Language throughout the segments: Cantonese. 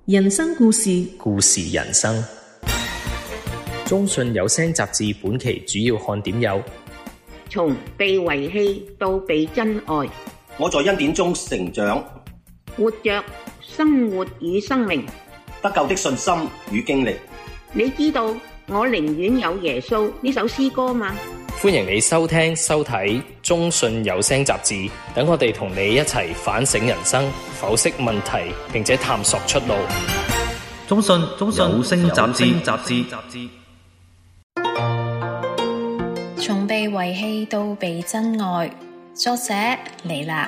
人生故事， 故事人生。中信有聲雜誌本期主要看點有： 從被遺棄到被真愛， 我在恩典中成長， 活着生活與生命， 得救的信心與經歷。 你知道我寧願有耶穌呢首詩歌嗎？ 歡迎你收聽收睇中信有聲雜誌，等我哋同你一齊反省人生，剖析問題，並且探索出路。 中信有聲雜誌。 從被遺棄到被真愛，作者李娜。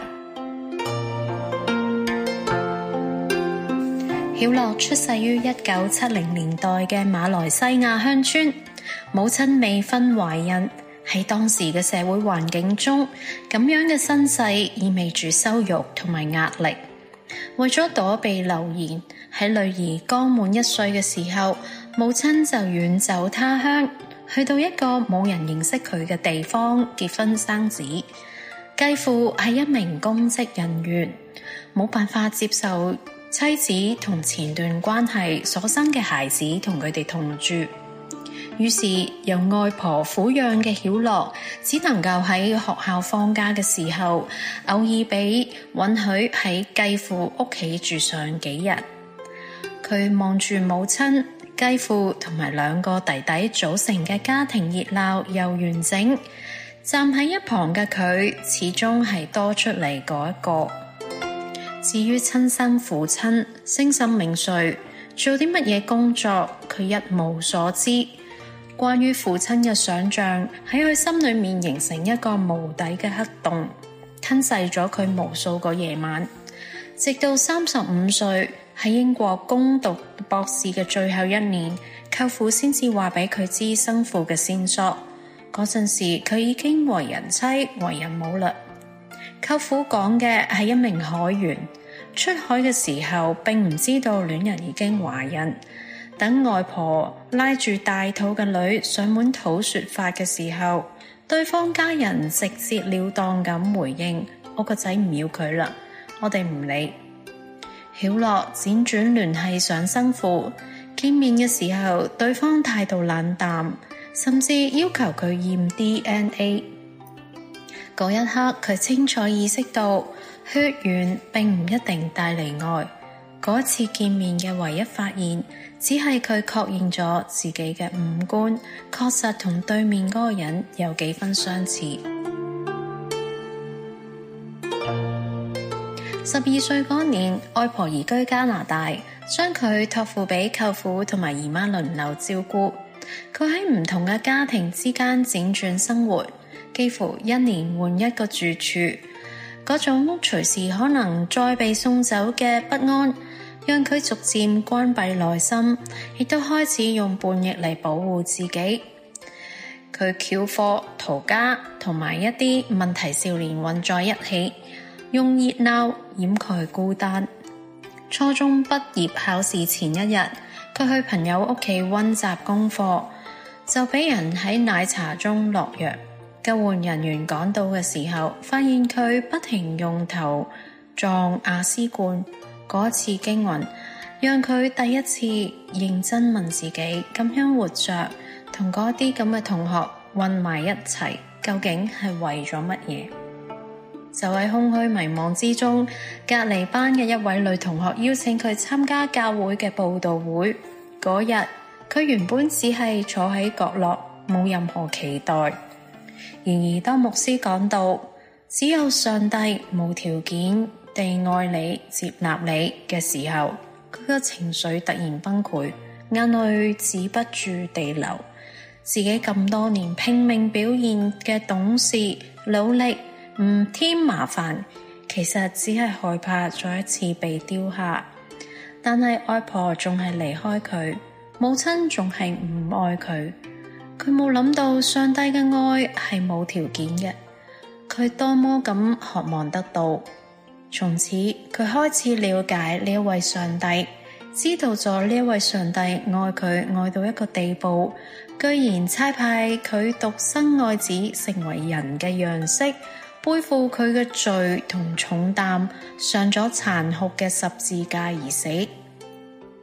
曉樂出世於1970年代嘅馬來西亞鄉村，母親未婚懷孕。喺當時嘅社會環境中，咁樣嘅身世意味住羞辱同埋壓力。為咗躲避流言，喺女兒剛滿1歲嘅時候，母親就遠走他鄉，去到一個冇人認識佢嘅地方結婚生子。繼父係一名公職人員，冇辦法接受妻子同前段關係所生嘅孩子同佢哋同住。於是由外婆撫養嘅曉樂，只能夠喺學校放假嘅時候，偶爾俾允許喺繼父屋企住上幾日。佢望住母親、繼父同埋2個弟弟組成嘅家庭熱鬧又完整，站喺一旁嘅佢，始終係多出嚟嗰一個。至於親生父親姓甚名誰，做啲乜嘢工作，佢一無所知。關於父親嘅想象喺佢心裏面形成一個無底嘅黑洞，吞噬咗佢無數個夜晚。直到35歲喺英國攻讀博士嘅最後1年，舅父先至話俾佢知生父嘅線索。嗰陣時佢已經為人妻為人母啦。舅父講嘅係一名海員，出海嘅時候並唔知道戀人已經懷孕。等外婆拉住大肚嘅女上門討說法嘅時候，對方家人直截了當咁回應：我個仔唔要佢啦，我哋唔理。曉樂輾轉聯繫上生父，見面嘅時候對方態度冷淡，甚至要求佢驗 DNA。嗰一刻佢清楚意識到血緣並唔一定帶嚟愛。嗰次見面嘅唯一發現，只係佢確認咗自己嘅五官確實同對面嗰個人有幾分相似。12歲嗰年，外婆移居加拿大，將佢託付俾舅父同埋姨媽輪流照顧。佢喺唔同嘅家庭之間輾轉生活，幾乎1年換一個住處。嗰種隨時可能再被送走嘅不安，讓佢逐漸關閉內心，亦都開始用叛逆嚟保護自己。佢翹課、逃家同埋一啲問題少年混在一起，用熱鬧掩蓋孤單。初中畢業考試前1日，佢去朋友屋企溫習功課，就俾人喺奶茶中落藥。救援人員趕到嘅時候，發現佢不停用頭撞瓦斯罐。嗰次驚魂，讓佢第一次認真問自己：咁樣活着，同嗰啲咁嘅同學混埋一齊，究竟係為咗乜嘢？就喺空虛迷茫之中，隔離班嘅一位女同學邀請佢參加教會嘅佈道會。嗰日，佢原本只係坐喺角落，冇任何期待。然而當牧師講到只有上帝無條件地愛你、接納你嘅時候，佢個情緒突然崩潰，眼淚止不住地流。自己咁多年拼命表現嘅懂事、努力，唔添麻煩，其實只係害怕再一次被丟下。但係外婆仲係離開佢，母親仲係唔愛佢。佢冇諗到上帝嘅愛係冇條件嘅，佢多麼咁渴望得到。從此佢開始了解呢一位上帝，知道咗呢一位上帝愛佢愛到一個地步，居然差派佢獨生愛子成為人嘅樣式，背負佢嘅罪同重擔，上咗殘酷嘅十字架而死。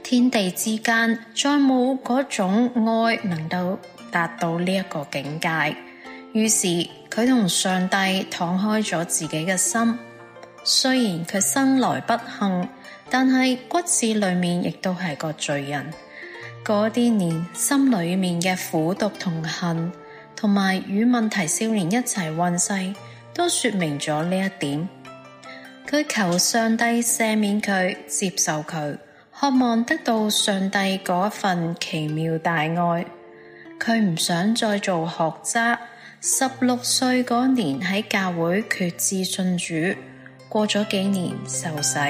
天地之間再冇嗰種愛能夠達到呢一個境界。於是佢同上帝敞開咗自己嘅心。雖然佢生來不幸，但係骨子裏面亦都係個罪人。嗰啲年心裏面嘅苦毒同恨，同埋與問題少年一齊混世，都說明咗呢一點。佢求上帝赦免佢，接受佢，渴望得到上帝嗰一份奇妙大愛。佢唔想再做學渣。16歲嗰年喺教會決志信主，過咗幾年受洗。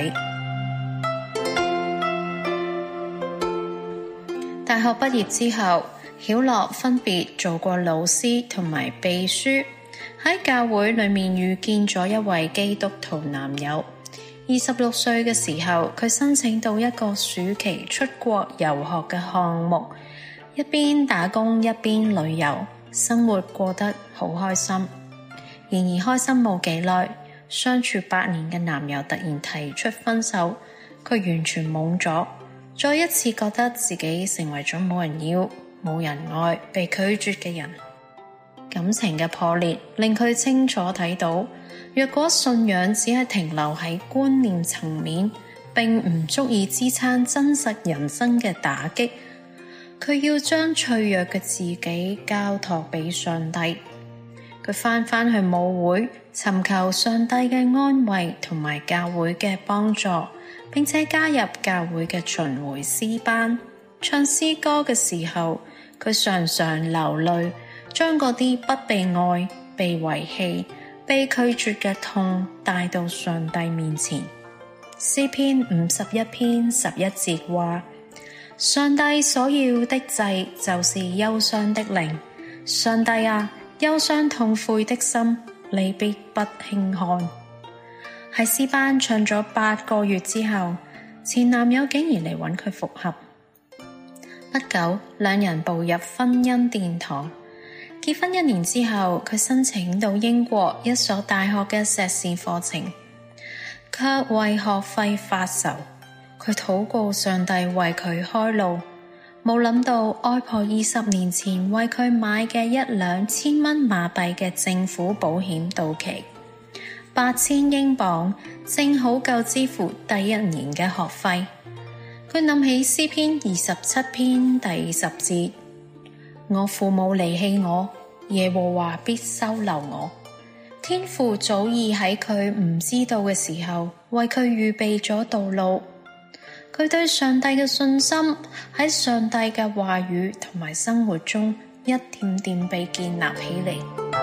大學畢業之後，曉樂分別做過老師同埋秘書，喺教會裏面遇見咗一位基督徒男友。26歲嘅時候，佢申請到一個暑期出國遊學嘅項目，一邊打工一邊旅遊，生活過得好開心。然而開心冇幾耐，相處8年嘅男友突然提出分手，佢完全懵咗，再一次覺得自己成為咗冇人要、冇人愛、被拒絕嘅人。感情嘅破裂令佢清楚睇到，若果信仰只係停留喺觀念層面，並唔足以支撐真實人生嘅打擊。佢要將脆弱嘅自己交託俾上帝。佢返去母會，尋求上帝嘅安慰同埋教會嘅幫助，並且加入教會嘅巡迴詩班。唱詩歌嘅時候，佢常常流淚，將嗰啲不被愛、被遺棄、被拒絕嘅痛帶到上帝面前。詩篇51篇11節話：上帝所要的祭就是憂傷的靈。上帝啊，憂傷痛悔的心，你必不輕看。喺詩班唱咗8個月之後，前男友竟然嚟揾佢復合。不久，兩人步入婚姻殿堂。結婚1年之後，佢申請到英國一所大學嘅碩士課程，卻為學費發愁。佢禱告上帝為佢開路，冇諗到外婆20年前為佢買嘅1-2千蚊馬幣嘅政府保險到期，8000英鎊正好夠支付第1年嘅學費。佢諗起詩篇27篇第10節：我父母離棄我，耶和華必收留我。天父早已喺佢唔知道嘅時候為佢預備咗道路。佢對上帝嘅信心喺上帝嘅話語同埋生活中一點點被建立起嚟。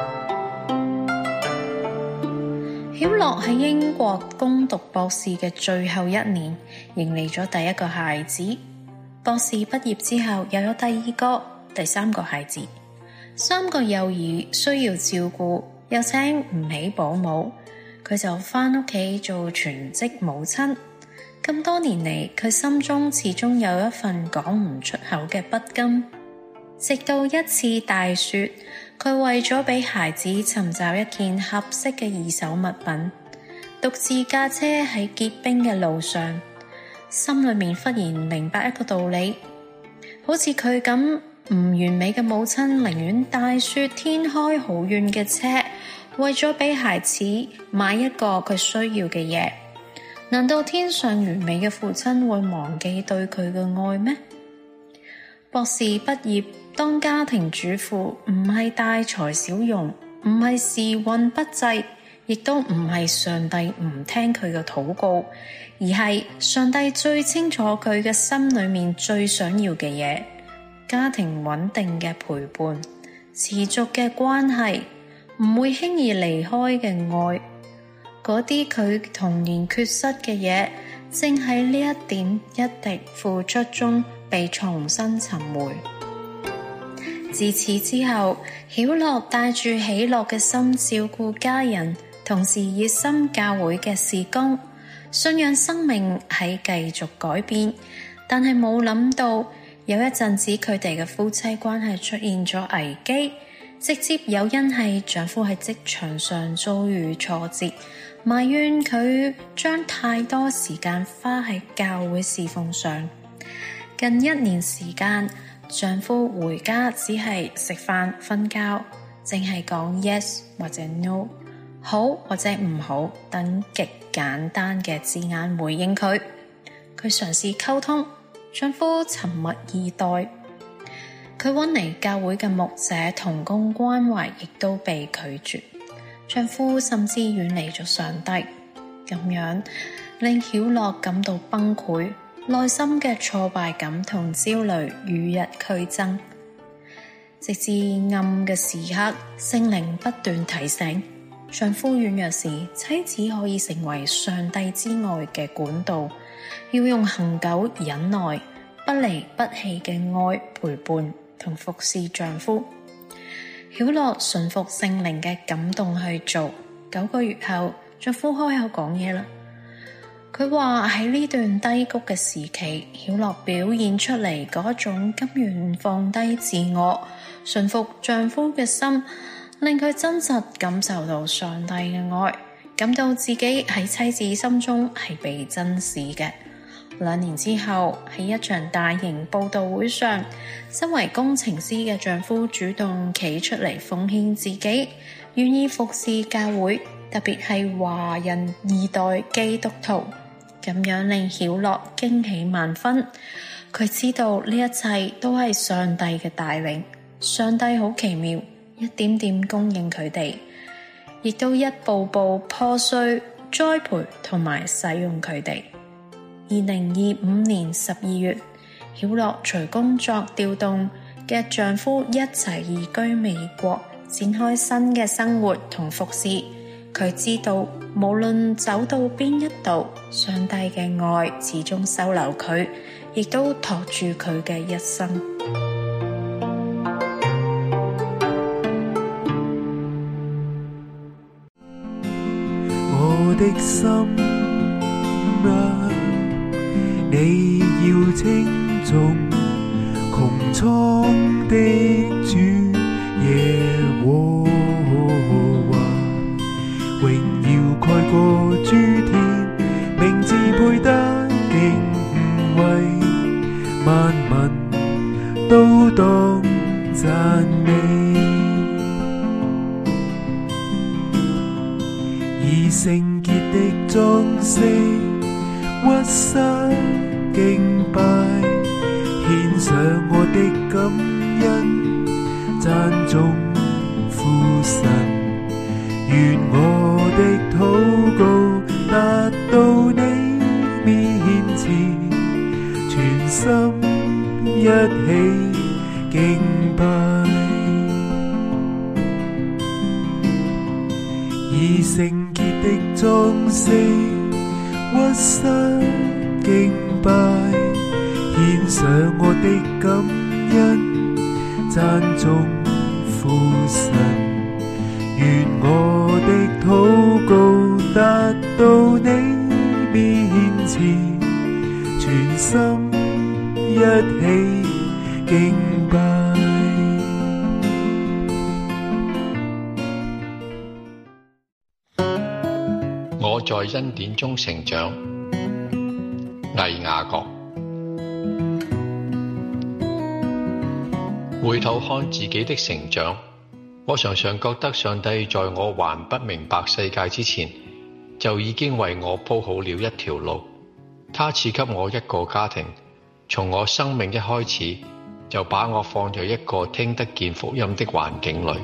曉樂喺英國攻讀博士嘅最後1年，迎嚟咗第1個孩子。博士畢業之後，又有第2個、第3個孩子。3個幼兒需要照顧，又請唔起保姆，佢就返屋企做全職母親。咁多年嚟，佢心中始終有一份講唔出口嘅不甘。直到一次大雪，佢為咗俾孩子尋找一件合適嘅2手物品，獨自駕車喺結冰嘅路上，心裏面忽然明白一個道理：好似佢咁唔完美嘅母親，寧願大雪天開好遠嘅車，為咗俾孩子買一個佢需要嘅嘢。難道天上完美嘅父親會忘記對佢嘅愛咩？博士畢業當家庭主婦唔係大材小用，唔係時運不濟，亦都唔係上帝唔聽佢嘅禱告，而係上帝最清楚佢嘅心裏面最想要嘅嘢：家庭穩定嘅陪伴，持續嘅關係，唔會輕易離開嘅愛。嗰啲佢童年缺失嘅嘢，正喺呢一點一滴付出中被重新尋回。自此之後，曉樂帶住喜樂嘅心照顧家人，同時熱心教會嘅事工，信仰生命喺繼續改變。但係冇諗到，有一陣子佢哋嘅夫妻關係出現咗危機，直接有因係丈夫喺職場上遭遇挫折，埋怨佢將太多時間花喺教會侍奉上。 近1年時間，丈夫回家只係食飯、瞓覺，淨係講 yes 或者 no， 好或者唔好等極簡單嘅字眼回應佢。佢嘗試溝通，丈夫沉默以待。佢搵嚟教會嘅牧者同工關懷，亦都被拒絕。丈夫甚至遠離咗上帝，咁樣令曉樂感到崩潰，內心嘅挫敗感同焦慮與日俱增。直至暗嘅時刻，聖靈不斷提醒丈夫軟弱時，妻子可以成為上帝之愛嘅管道，要用恆久忍耐、不離不棄嘅愛陪伴同服侍丈夫。曉樂順服聖靈嘅感動去做，9個月後，丈夫開口講嘢啦。佢話喺呢段低谷嘅時期，曉樂表現出嚟嗰種甘願放低自我、順服丈夫嘅心，令佢真實感受到上帝嘅愛，感到自己喺妻子心中係被珍視嘅。2年之後，喺一場大型佈道會上，身為工程師嘅丈夫主動企出嚟奉獻自己，願意服侍教會，特別係華人2代基督徒，咁樣令曉樂驚喜萬分。佢知道呢一切都係上帝嘅帶領，上帝好奇妙，一點點供應佢哋，亦都一步步破碎、栽培同埋使用佢哋。2025年12月，曉樂隨工作調動嘅丈夫一齊移居美國，展開新嘅生活同服侍。佢知道無論走到邊一度，上帝嘅愛始終收留佢，亦都托住佢嘅一生。 我的心啊，你要稱頌穹蒼的主耶和華，榮耀蓋過諸天，名字配得敬畏，萬民都當讚美，以聖潔的裝飾屈膝敬拜，獻上我的感恩，讚頌父神，願我的禱告達到你面前，全心一起敬拜，以聖潔的裝飾屈膝敬拜，獻上我的感恩，讚頌父神，願我的禱告達到你面前，全心一起敬拜。 我在恩典中成長，魏雅各。回頭看自己的成長，我常常覺得上帝在我還不明白世界之前，就已經為我鋪好了一條路。他賜給我一個家庭，從我生命一開始，就把我放在一個聽得見福音的環境裡。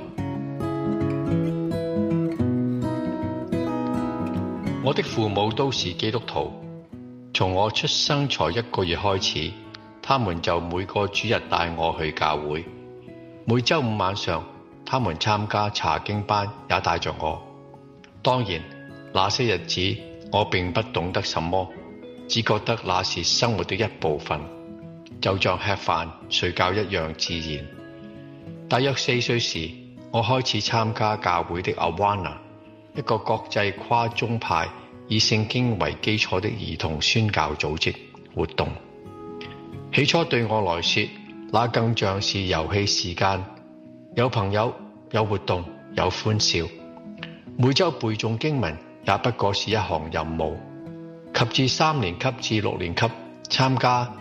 我的父母都是基督徒，從我出生才1個月開始，他們就每個主日帶我去教會。每周5晚上，他們參加查經班，也帶着我。當然，那些日子我並不懂得什麼，只覺得那是生活的一部分，就像吃飯、睡覺一樣自然。大約4歲時，我開始參加教會的 Awana， 一個國際跨宗派以聖經為基礎的兒童宣教組織活動。起初對我來說，那更像是遊戲時間，有朋友，有活動，有歡笑。每周背誦經文也不過是一項任務。及至3年級至6年級參加天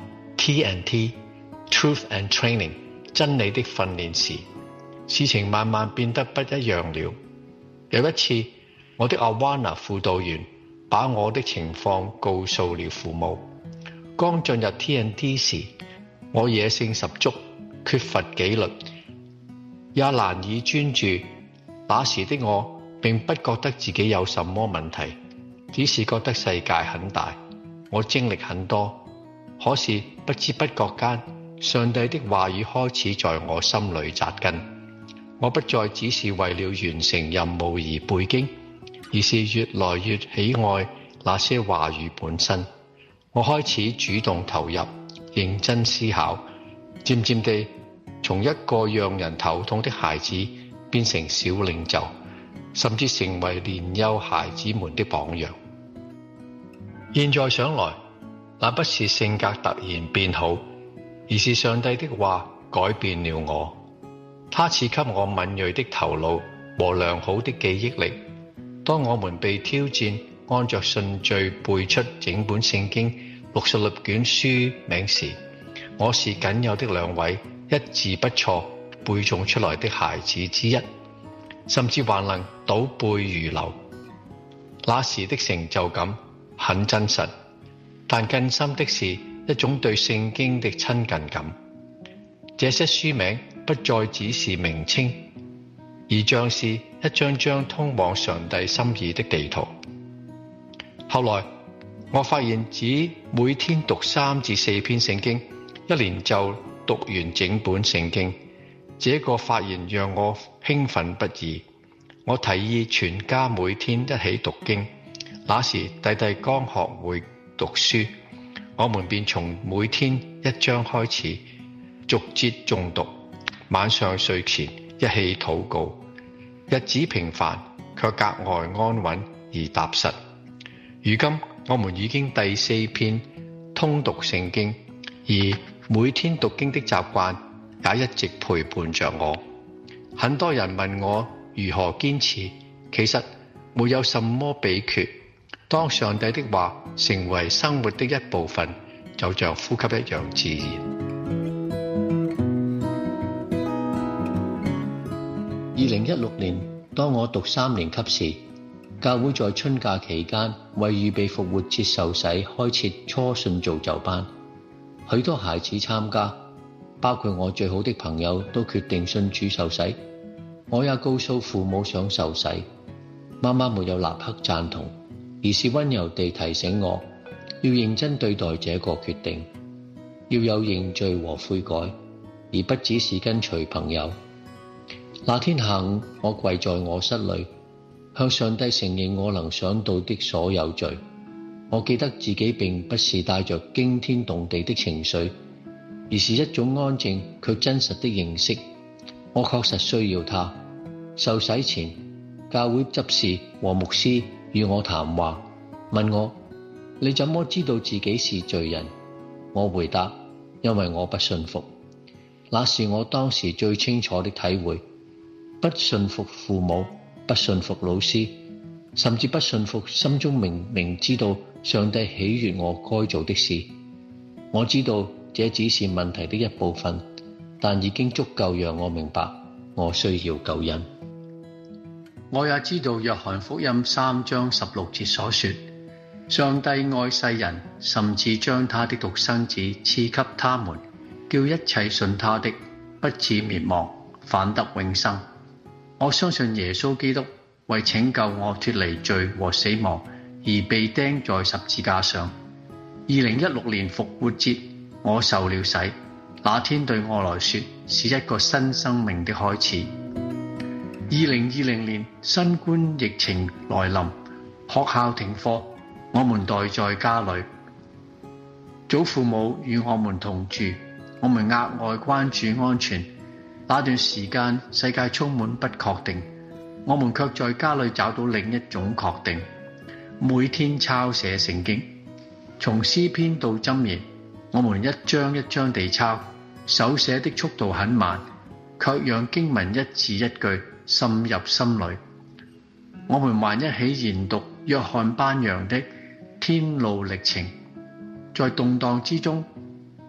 TNT Truth and Training 真理的訓練時，事情慢慢變得不一樣了。有一次，我的 Awana 輔導員把我的情況告訴了父母。剛進入 TNT 時，我野性十足，缺乏紀律，也難以專注。那時的我並不覺得自己有什麼問題，只是覺得世界很大，我精力很多。可是不知不覺間，上帝的話語開始在我心裏扎根。我不再只是為了完成任務而背經，而是越來越喜愛那些話語本身。我開始主動投入，認真思考，漸漸地從一個讓人頭痛的孩子變成小領袖，甚至成為年幼孩子們的榜樣。現在想來，那不是性格突然變好，而是上帝的話改變了我。他賜給我敏銳的頭腦和良好的記憶力。當我們被挑戰按着順序背出整本聖經66卷書名時，我是僅有的2位一字不錯背誦出來的孩子之一，甚至還能倒背如流。那時的成就感很真實，但更深的是一種對聖經的親近感。這些書名不再只是名稱，而像是一張張通往上帝心意的地圖。後來我發現只每天讀3至4篇聖經，一年就讀完整本聖經。這個發現讓我興奮不已。我提議全家每天一起讀經。那時弟弟剛學會讀書，我們便從每天1章開始，逐節誦讀。晚上睡前一起禱告。日子平凡，卻格外安穩而踏實。如今我們已經第4篇通讀聖經，而每天讀經的習慣也一直陪伴着我。很多人問我如何堅持，其實沒有什麼秘訣。當上帝的話成為生活的一部分，就像呼吸一樣自然。2016年，當我讀3年級時，教會在春假期間為預備復活節受洗開設初信造就班，許多孩子參加，包括我最好的朋友都決定信主受洗。我也告訴父母想受洗，媽媽沒有立刻贊同，而是溫柔地提醒我要認真對待這個決定，要有認罪和悔改，而不只是跟隨朋友。那天下午，我跪在我室裏，向上帝承認我能想到的所有罪。我記得自己並不是帶着驚天動地的情緒，而是一種安靜卻真實的認識。我確實需要他。受洗前，教會執事和牧師與我談話，問我：你怎麼知道自己是罪人？我回答：因為我不信服。那是我當時最清楚的體會。不信服父母，不信服老師，甚至不信服心中明明知道上帝喜悅我該做的事。我知道這只是問題的一部分，但已經足夠讓我明白我需要救恩。我也知道約翰福音3章16節所說，上帝愛世人，甚至將他的獨生子賜給他們，叫一切信他的不至滅亡，反得永生。我相信耶穌基督為拯救我脫離罪和死亡而被釘在十字架上。2016年復活節，我受了洗，那天對我來說是一個新生命的開始。2020年新冠疫情來臨，學校停課，我們待在家裏。祖父母與我們同住，我們額外關注安全。那段時間，世界充滿不確定，我們卻在家裏找到另一種確定。每天抄寫聖經，從詩篇到箴言，我們一張一張地抄，手寫的速度很慢，卻讓經文一字一句滲入心裏。我們還一起研讀約翰班揚的天路歷程，在動盪之中，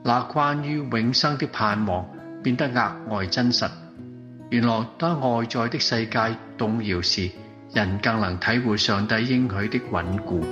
那關於永生的盼望變得額外真實。原來當外在的世界動搖時，人更能體會上帝應許的穩固。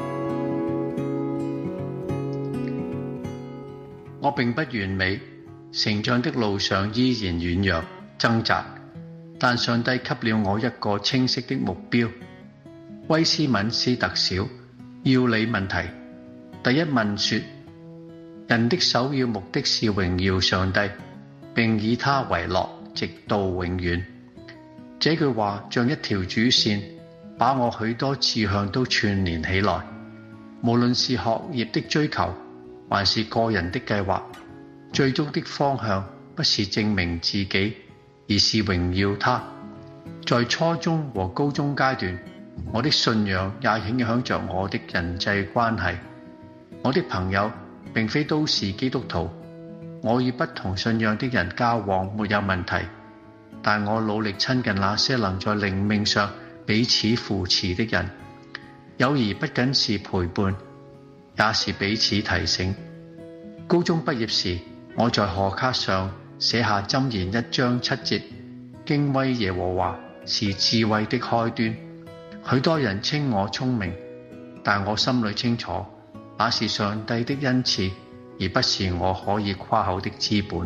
我並不完美，成長的路上依然軟弱掙扎，但上帝給了我一個清晰的目標。威斯敏斯特小要理問題第一問說：人的首要目的是榮耀上帝，並以他為樂，直到永遠。這句話像一條主線，把我許多志向都串連起來。無論是學業的追求，還是個人的計劃，最終的方向不是證明自己，而是榮耀他。在初中和高中階段，我的信仰也影響着我的人際關係。我的朋友並非都是基督徒，我與不同信仰的人交往沒有問題，但我努力親近那些能在靈命上彼此扶持的人。友誼不僅是陪伴，也是彼此提醒。高中畢業時，我在賀卡上寫下箴言1章7節：敬畏耶和華是智慧的開端。許多人稱我聰明，但我心裏清楚，那是上帝的恩賜，而不是我可以誇口的資本。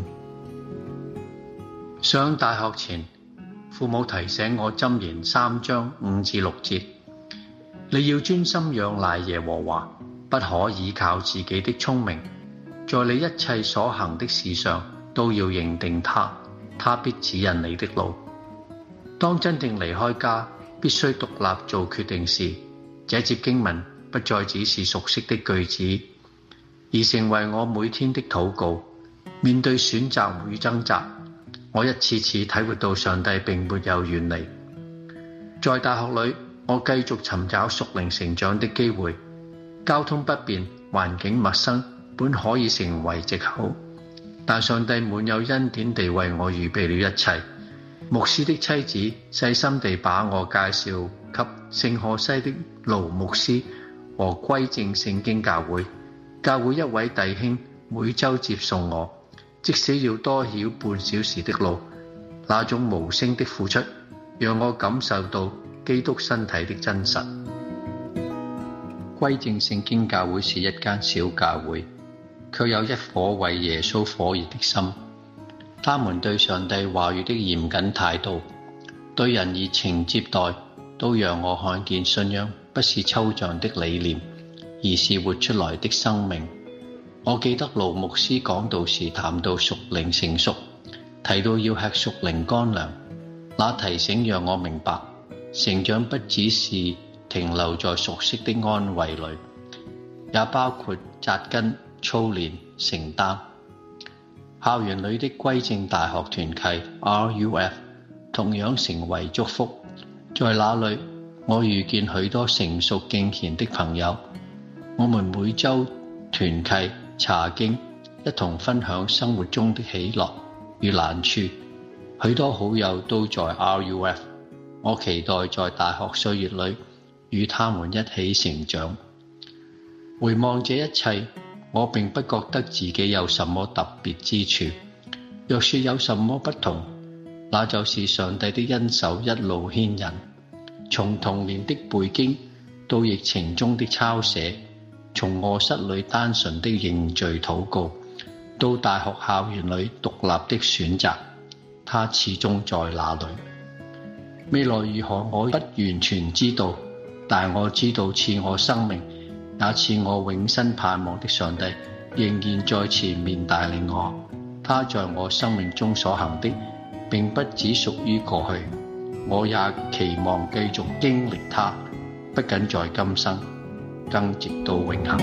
上大學前，父母提醒我箴言3章5至6節：你要專心仰賴耶和華，不可倚靠自己的聰明，在你一切所行的事上都要認定他，他必指引你的路。當真正離開家，必須獨立做決定時，這節經文不再只是熟悉的句子，而成為我每天的禱告。面對選擇與掙扎，我一次次體會到上帝並沒有遠離。在大學裏，我繼續尋找屬靈成長的機會。交通不便，環境陌生，本可以成為藉口，但上帝滿有恩典地為我預備了一切。牧師的妻子細心地把我介紹給聖荷西的盧牧師和歸正聖經教會。教會一位弟兄每週接送我，即使要多繞半小時的路，那種無聲的付出，讓我感受到基督身體的真實。歸正聖經教會是一間小教會，卻有一顆為耶穌火熱的心。他們對上帝話語的嚴謹態度，對人熱情接待，都讓我看見信仰不是抽象的理念，而是活出來的生命。我記得盧牧師講道時談到屬靈成熟，提到要吃屬靈乾糧，那提醒讓我明白，成長不只是停留在熟悉的安慰裏，也包括扎根、操練、承擔。校園裏的歸正大學團契 RUF 同樣成為祝福。在那裏，我遇見許多成熟敬虔的朋友，我們每週團契查經，一同分享生活中的喜樂與難處。許多好友都在 RUF， 我期待在大學歲月裏與他們一起成長。回望這一切，我並不覺得自己有什麼特別之處。若說有什麼不同，那就是上帝的恩手一路牽引。從童年的背經到疫情中的抄寫，從臥室裏單純的認罪禱告，到大學校園裏獨立的選擇，他始終在那裏。未來如何，我不完全知道，但我知道賜我生命也賜我永生盼望的上帝仍然在前面帶領我。他在我生命中所行的並不只屬於過去，我也期望繼續經歷他，不僅在今生，更直到永恆。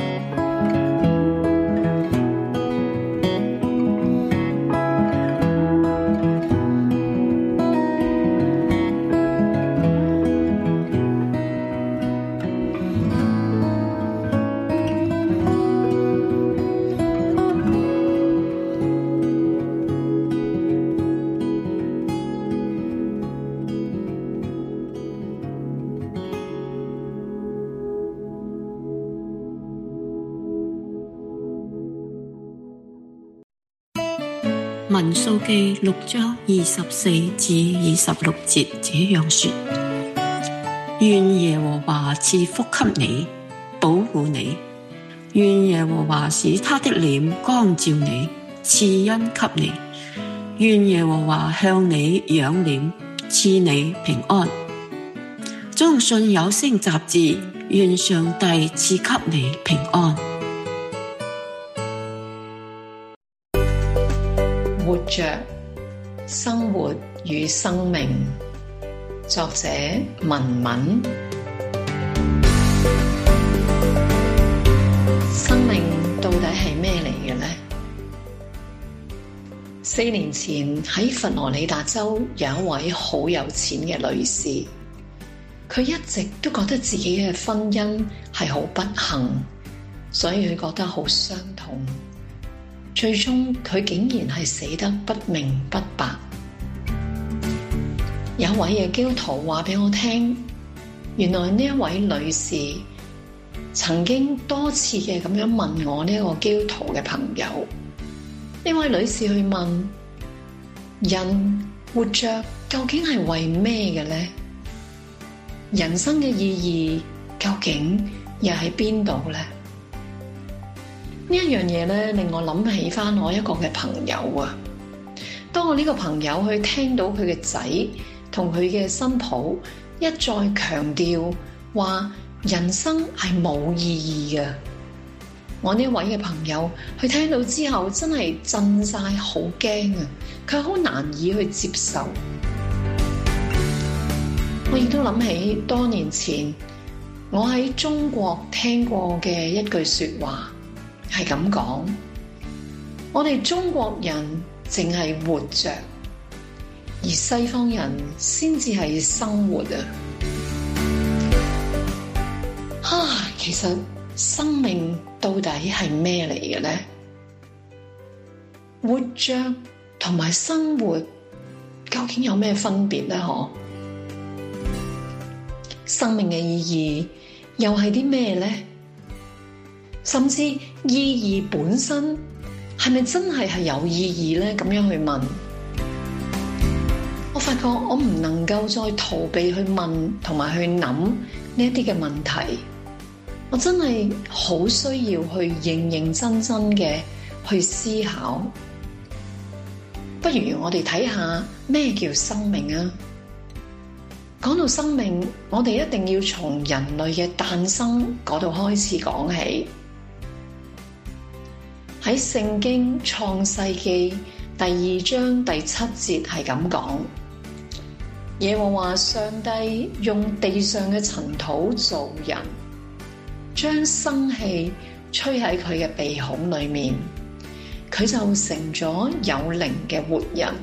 民數記6章24至26節這樣說：願耶和華賜福給你，保護你；願耶和華使他的臉光照你，賜恩給你；願耶和華向你仰臉，賜你平安。中信有聲雜誌，願上帝賜給你平安。 活着，生活與生命。作者文文。生命到底係咩嚟嘅呢？4年前喺佛羅里達州有一位好有錢嘅女士，佢一直都覺得自己嘅婚姻係好不幸，所以佢覺得好傷痛。最終佢竟然係死得不明不白。有位嘅基督徒話俾我聽，原來呢一位女士曾經多次嘅咁樣問我呢個基督徒嘅朋友，呢位女士去問：人活着究竟係為咩嘅呢？人生嘅意義究竟又喺邊度呢？呢一樣嘢咧，令我諗起翻我一個嘅朋友啊。當我呢個朋友去聽到佢嘅仔同佢嘅新抱一再強調話人生係冇意義嘅，我呢位嘅朋友去聽到之後真係震晒，好驚啊！佢好難以去接受。我亦都諗起多年前我喺中國聽過嘅一句說話，係咁講：我哋中國人淨係活着，而西方人先至係生活啊！其實生命到底係咩嚟嘅呢？活着同埋生活究竟有咩分別呢？生命嘅意義又係啲咩呢？甚至意義本身係咪真係有意義呢？咁樣去問，我發覺我唔能夠再逃避去問同埋去諗呢一啲嘅問題。我真係好需要去認真嘅去思考。不如我哋睇下咩叫生命啊？講到生命，我哋一定要從人類嘅誕生嗰度開始講起。喺聖經創世記第2章第7節係咁講：耶和華上帝用地上嘅塵土造人，將生氣吹喺佢嘅鼻孔裏面，佢就成咗有靈嘅活人。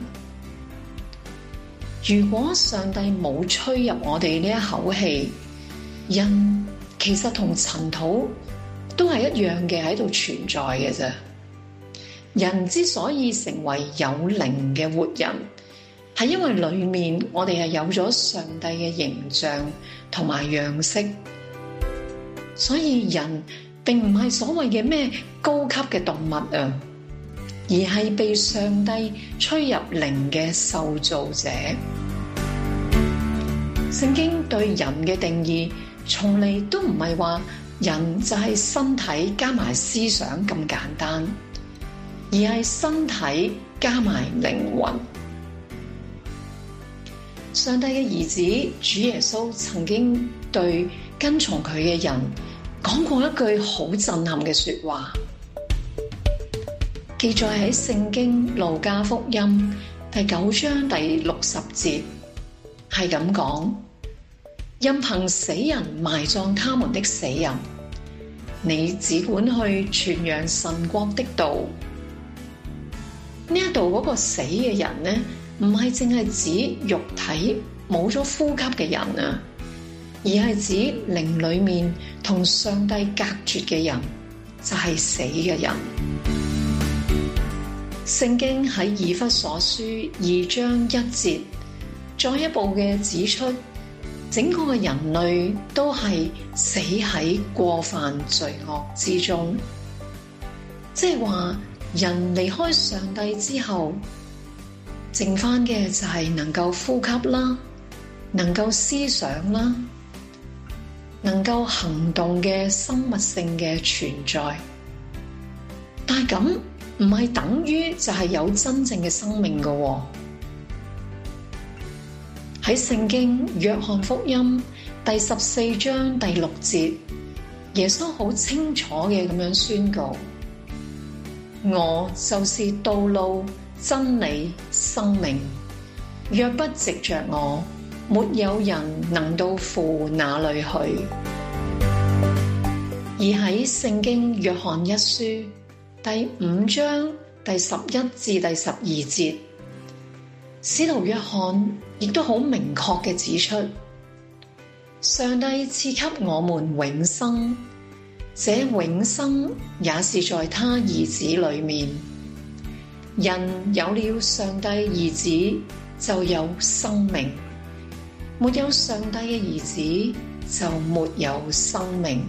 如果上帝冇吹入我哋呢一口氣，人其實同塵土都係一樣嘅喺度存在嘅啫。人之所以成為有靈嘅活人，係因為裏面我哋係有咗上帝嘅形象同埋樣式，所以人並唔係所謂嘅咩高級嘅動物啊，而係被上帝吹入靈嘅受造者。聖經對人嘅定義從嚟都唔係話人就係身體加埋思想咁簡單，而係身體加埋靈魂。上帝嘅兒子主耶穌曾經對跟從佢嘅人講過一句好震撼嘅說話，記載喺聖經路加福音第9章第60節，係咁講：任憑死人埋葬他們的死人，你只管去傳揚神國的道。呢一度嗰個死嘅人呢，唔係淨係指肉體冇咗呼吸嘅人啊，而係指靈裏面同上帝隔絕嘅人，就係死嘅人。聖經喺以弗所書2章1節再一步嘅指出，整個嘅人類都係死喺過犯罪惡之中，即係話人離開上帝之後， 剩翻嘅就係能夠呼吸啦，能夠思想啦，能夠行動嘅生物性嘅存在。但係咁唔係等於就係有真正嘅生命㗎喎。喺聖經約翰福音第14章第6節，耶穌好清楚嘅咁樣宣告：我就是道路、真理、生命，若不藉着我，沒有人能到父那裡去。而喺聖經約翰一書第5章第11至第12節，使徒約翰亦都好明確嘅指出，上帝賜給我們永生，這永生也是在他兒子裡面。人有了上帝兒子，就有生命；沒有上帝嘅兒子，就沒有生命。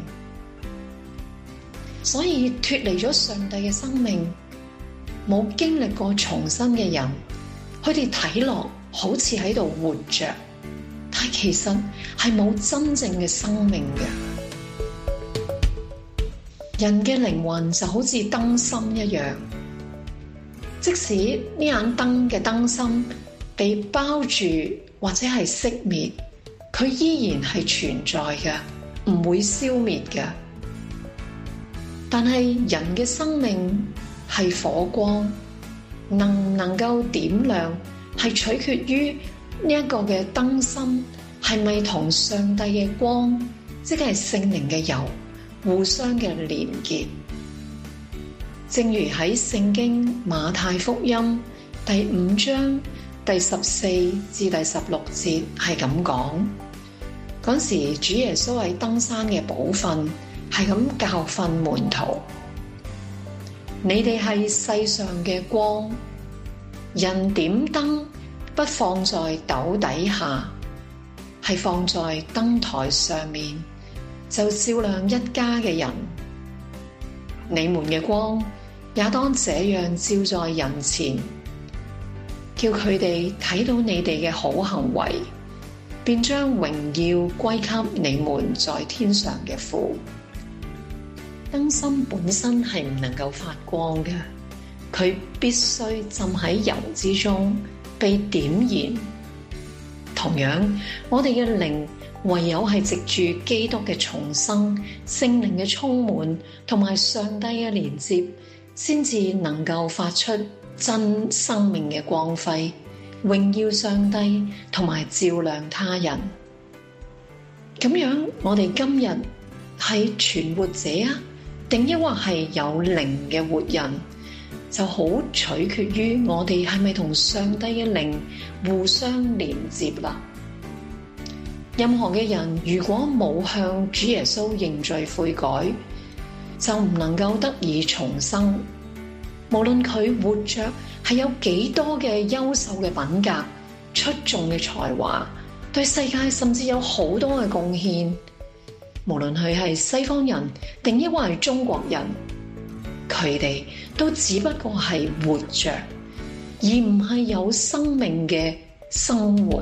所以脫離咗上帝嘅生命，冇經歷過重生嘅人，佢哋睇落好似喺度活着，但其實係冇真正嘅生命嘅。人嘅靈魂就好似燈芯一樣，即使呢盞燈嘅燈芯被包住或者係熄滅，佢依然係存在嘅，唔會消滅嘅。但係人嘅生命係火光，能唔能夠點亮，係取決於呢一個嘅燈芯係咪同上帝嘅光，即係聖靈嘅油，互相嘅連結。正如喺聖經馬太福音第5章第14至第16節係咁講，嗰時主耶穌喺登山嘅寶訓係咁教訓門徒：你哋係世上嘅光，人點燈不放在斗底下，係放在燈台上面，就照亮一家嘅人。你們嘅光也當這樣照在人前，叫佢哋睇到你哋嘅好行為，便將榮耀歸給你們在天上嘅父。燈芯本身係唔能夠發光嘅，佢必須浸喺油之中被點燃。同樣，我哋嘅靈唯有係藉住基督嘅重生、聖靈嘅充滿同埋上帝嘅連接，先至能夠發出真生命嘅光輝，榮耀上帝同埋照亮他人。咁樣，我哋今日係存活者啊，定抑或係有靈嘅活人，就好取決於我哋係咪同上帝嘅靈互相連接啦。任何嘅人如果冇向主耶穌認罪悔改，就唔能夠得以重生。無論佢活着係有幾多嘅優秀嘅品格、出眾嘅才華，對世界甚至有好多嘅貢獻，無論佢係西方人定抑或係中國人，佢哋都只不過係活着，而唔係有生命嘅生活。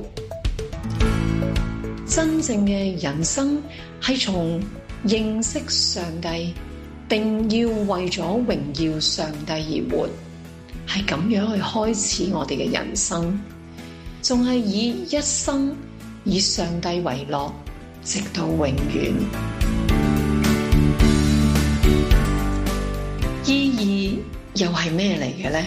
真正嘅人生係從認識上帝，並要為咗榮耀上帝而活，係咁樣去開始我哋嘅人生，仲係以一生以上帝為樂，直到永遠。意義又係咩嚟嘅呢？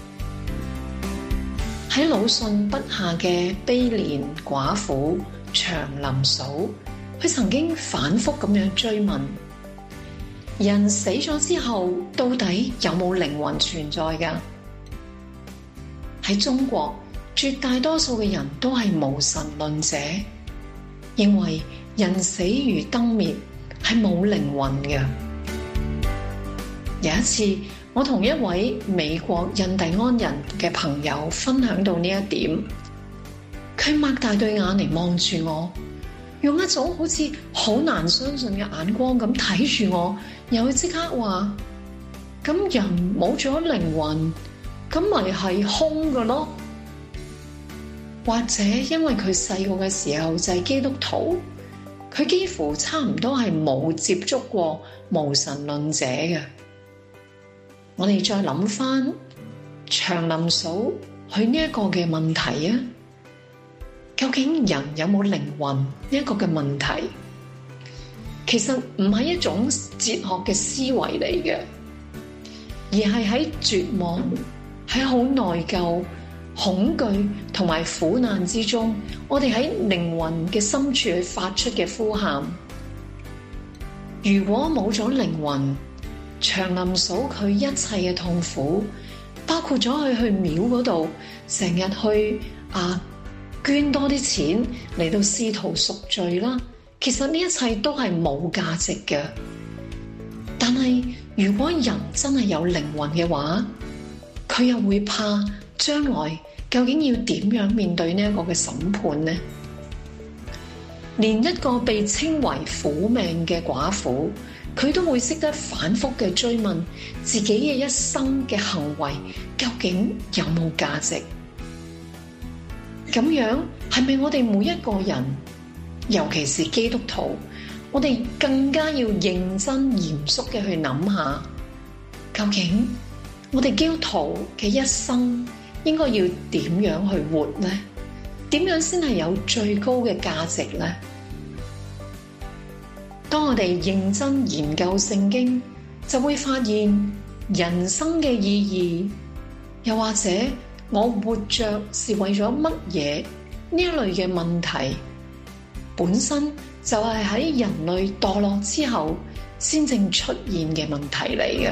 喺魯迅筆下嘅悲憐寡婦長林嫂，佢曾經反覆咁樣追問：人死咗之後，到底有冇靈魂存在㗎？喺中國，絕大多數嘅人都係無神論者，認為人死如燈滅，係冇靈魂嘅。有一次，我同一位美國印第安人嘅朋友分享到呢一點，佢擘大對眼嚟望住我，用一種好似好難相信嘅眼光咁睇住我，又會即刻話：咁人冇咗靈魂，咁咪係空㗎咯？ 或者因為佢細個嘅時候就係基督徒，佢幾乎差唔多係冇接觸過無神論者嘅。我哋再諗翻祥林嫂佢呢一個嘅問題啊，究竟人有冇靈魂呢一個嘅問題，其實唔係一種哲學嘅思維嚟嘅，而係喺絕望、喺好內疚、恐懼同埋苦難之中，我哋喺靈魂嘅深處去發出嘅呼喊。如果冇咗靈魂，祥林嫂佢一切嘅痛苦，包括咗佢去廟嗰度成日去捐多啲錢嚟到試圖贖罪啦，其實呢一切都係冇價值嘅。但係如果人真係有靈魂嘅話，佢又會怕將來究竟要點樣面對呢一個嘅審判呢？連一個被稱為苦命嘅寡婦，佢都會識得反覆嘅追問自己嘅一生嘅行為究竟有冇價值？咁樣係咪我哋每一個人，尤其是基督徒，我哋更加要認真嚴肅嘅去諗下，究竟我哋基督徒嘅一生應該要點樣去活呢？點樣先係有最高嘅價值呢？當我哋認真研究聖經，就會發現人生嘅意義，又或者我活着是為咗乜嘢呢一類嘅問題，本身就係喺人類墮落之後先正出現嘅問題嚟嘅。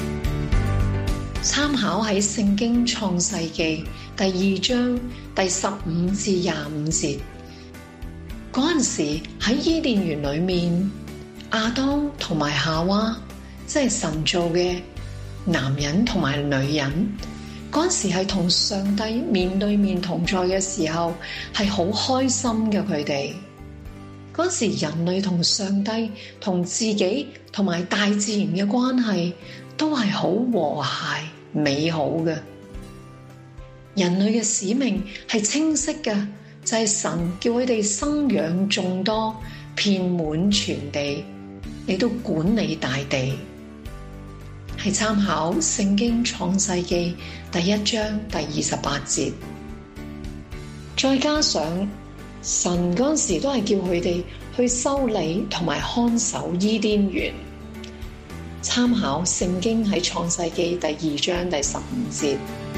參考喺聖經創世記第2章第15至25節，嗰陣時喺伊甸園裏面，亞當同埋夏娃，即係神造嘅男人同埋女人，嗰陣時係同上帝面對面同在嘅時候，係好開心嘅。佢哋嗰陣時人類同上帝、同自己同埋大自然嘅關係都係好和諧美好嘅。人類嘅使命係清晰嘅，就係神叫佢哋生養眾多，遍滿全地，嚟到管理大地。係參考聖經創世記第1章第28節，再加上神嗰陣時都係叫佢哋去修理同埋看守伊甸園。參考聖經喺創世記第2章第15節，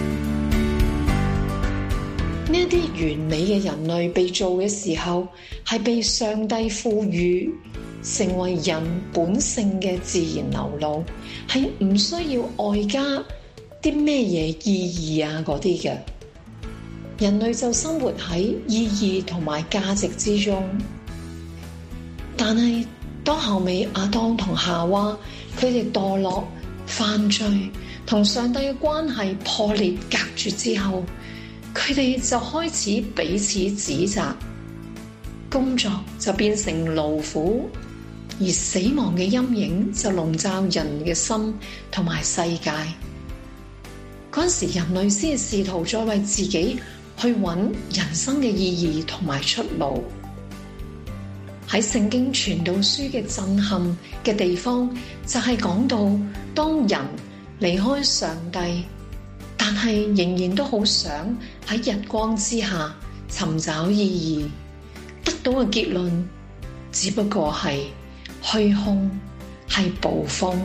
呢一啲完美嘅人類被造嘅時候，係被上帝賦予成為人本性嘅自然流露，係唔需要外加啲咩嘢意義啊嗰啲嘅。人類就生活喺意義同埋價值之中。但係當後尾亞當同夏娃佢哋墮落犯罪，同上帝嘅關係破裂隔絕之後，佢哋就開始彼此指責，工作就變成勞苦，而死亡嘅陰影就籠罩人嘅心同埋世界。嗰陣時人類先試圖再為自己去揾人生嘅意義同埋出路。喺聖經傳道書嘅震撼嘅地方，就係講到當人離開上帝，但係仍然都好想喺日光之下尋找意義，得到嘅結論只不過係虛空，係暴風。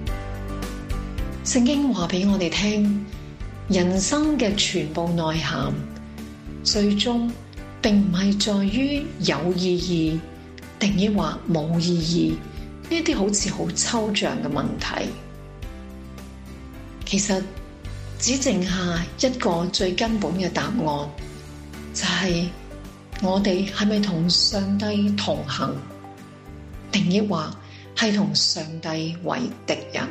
聖經話俾我哋聽，人生嘅全部內涵，最終並唔係在於有意義定抑或冇意義，呢啲好似好抽象嘅問題。其實只剩下一個最根本嘅答案，就係我哋係咪同上帝同行，定抑或係同上帝為敵人？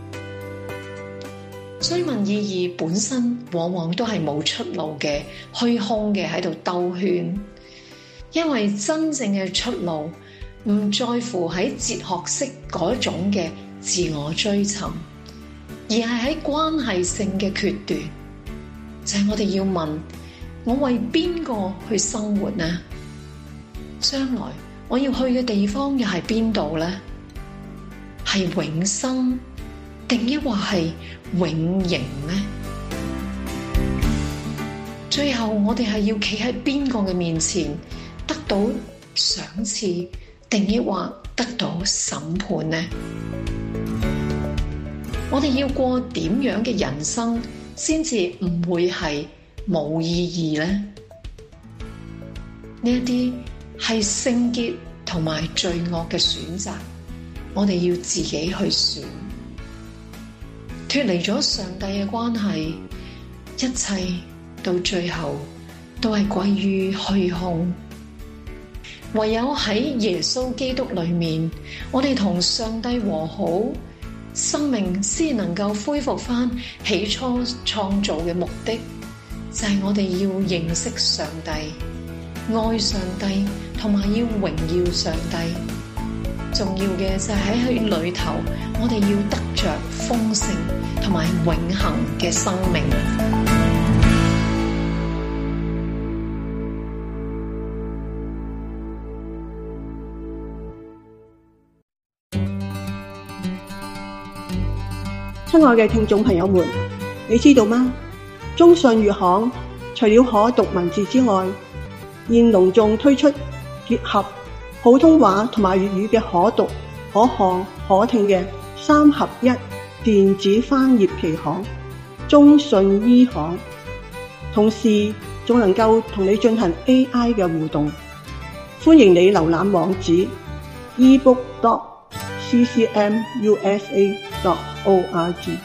追問意義本身往往都係冇出路嘅，虛空嘅喺度兜圈。因為真正嘅出路唔在乎喺哲學式嗰種嘅自我追尋，而係喺關係性嘅決斷。就係我哋要問， 我為邊個去生活呢？將來我要去嘅地方又係邊度呢？係永生，定抑或係永刑呢？最後我哋係要企喺邊個嘅面前，得到賞賜，定抑或得到審判呢？我哋要過點樣嘅人生，先至唔會係冇意義呢？呢一啲係聖潔同埋罪惡嘅選擇，我哋要自己去選。脫離咗上帝嘅關係，一切到最後都係歸於虛空。唯有喺耶穌基督裏面，我哋同上帝和好，生命先能夠恢復返起初創造嘅目的，就係我哋要認識上帝、愛上帝，同埋要榮耀上帝。重要嘅就係喺佢裏頭，我哋要得着豐盛同埋永恆嘅生命。 親愛嘅聽眾朋友們，你知道嗎？中信粵行除了可讀文字之外，現隆重推出結合普通話同埋粵語嘅可讀、可看、可聽嘅3合1電子翻譯期刊中信醫行，同時仲能夠同你進行 AI 嘅互動。歡迎你瀏覽網址 ebook.ccmusa.org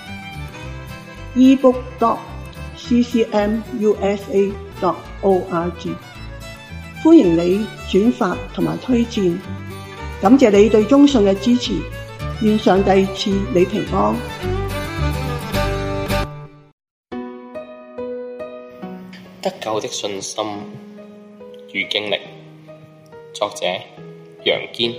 ebook.ccmusa.org。 歡迎你轉發同埋推薦，感謝你對中信嘅支持，願上帝賜你平安。 得救的信心與經歷，作者楊堅。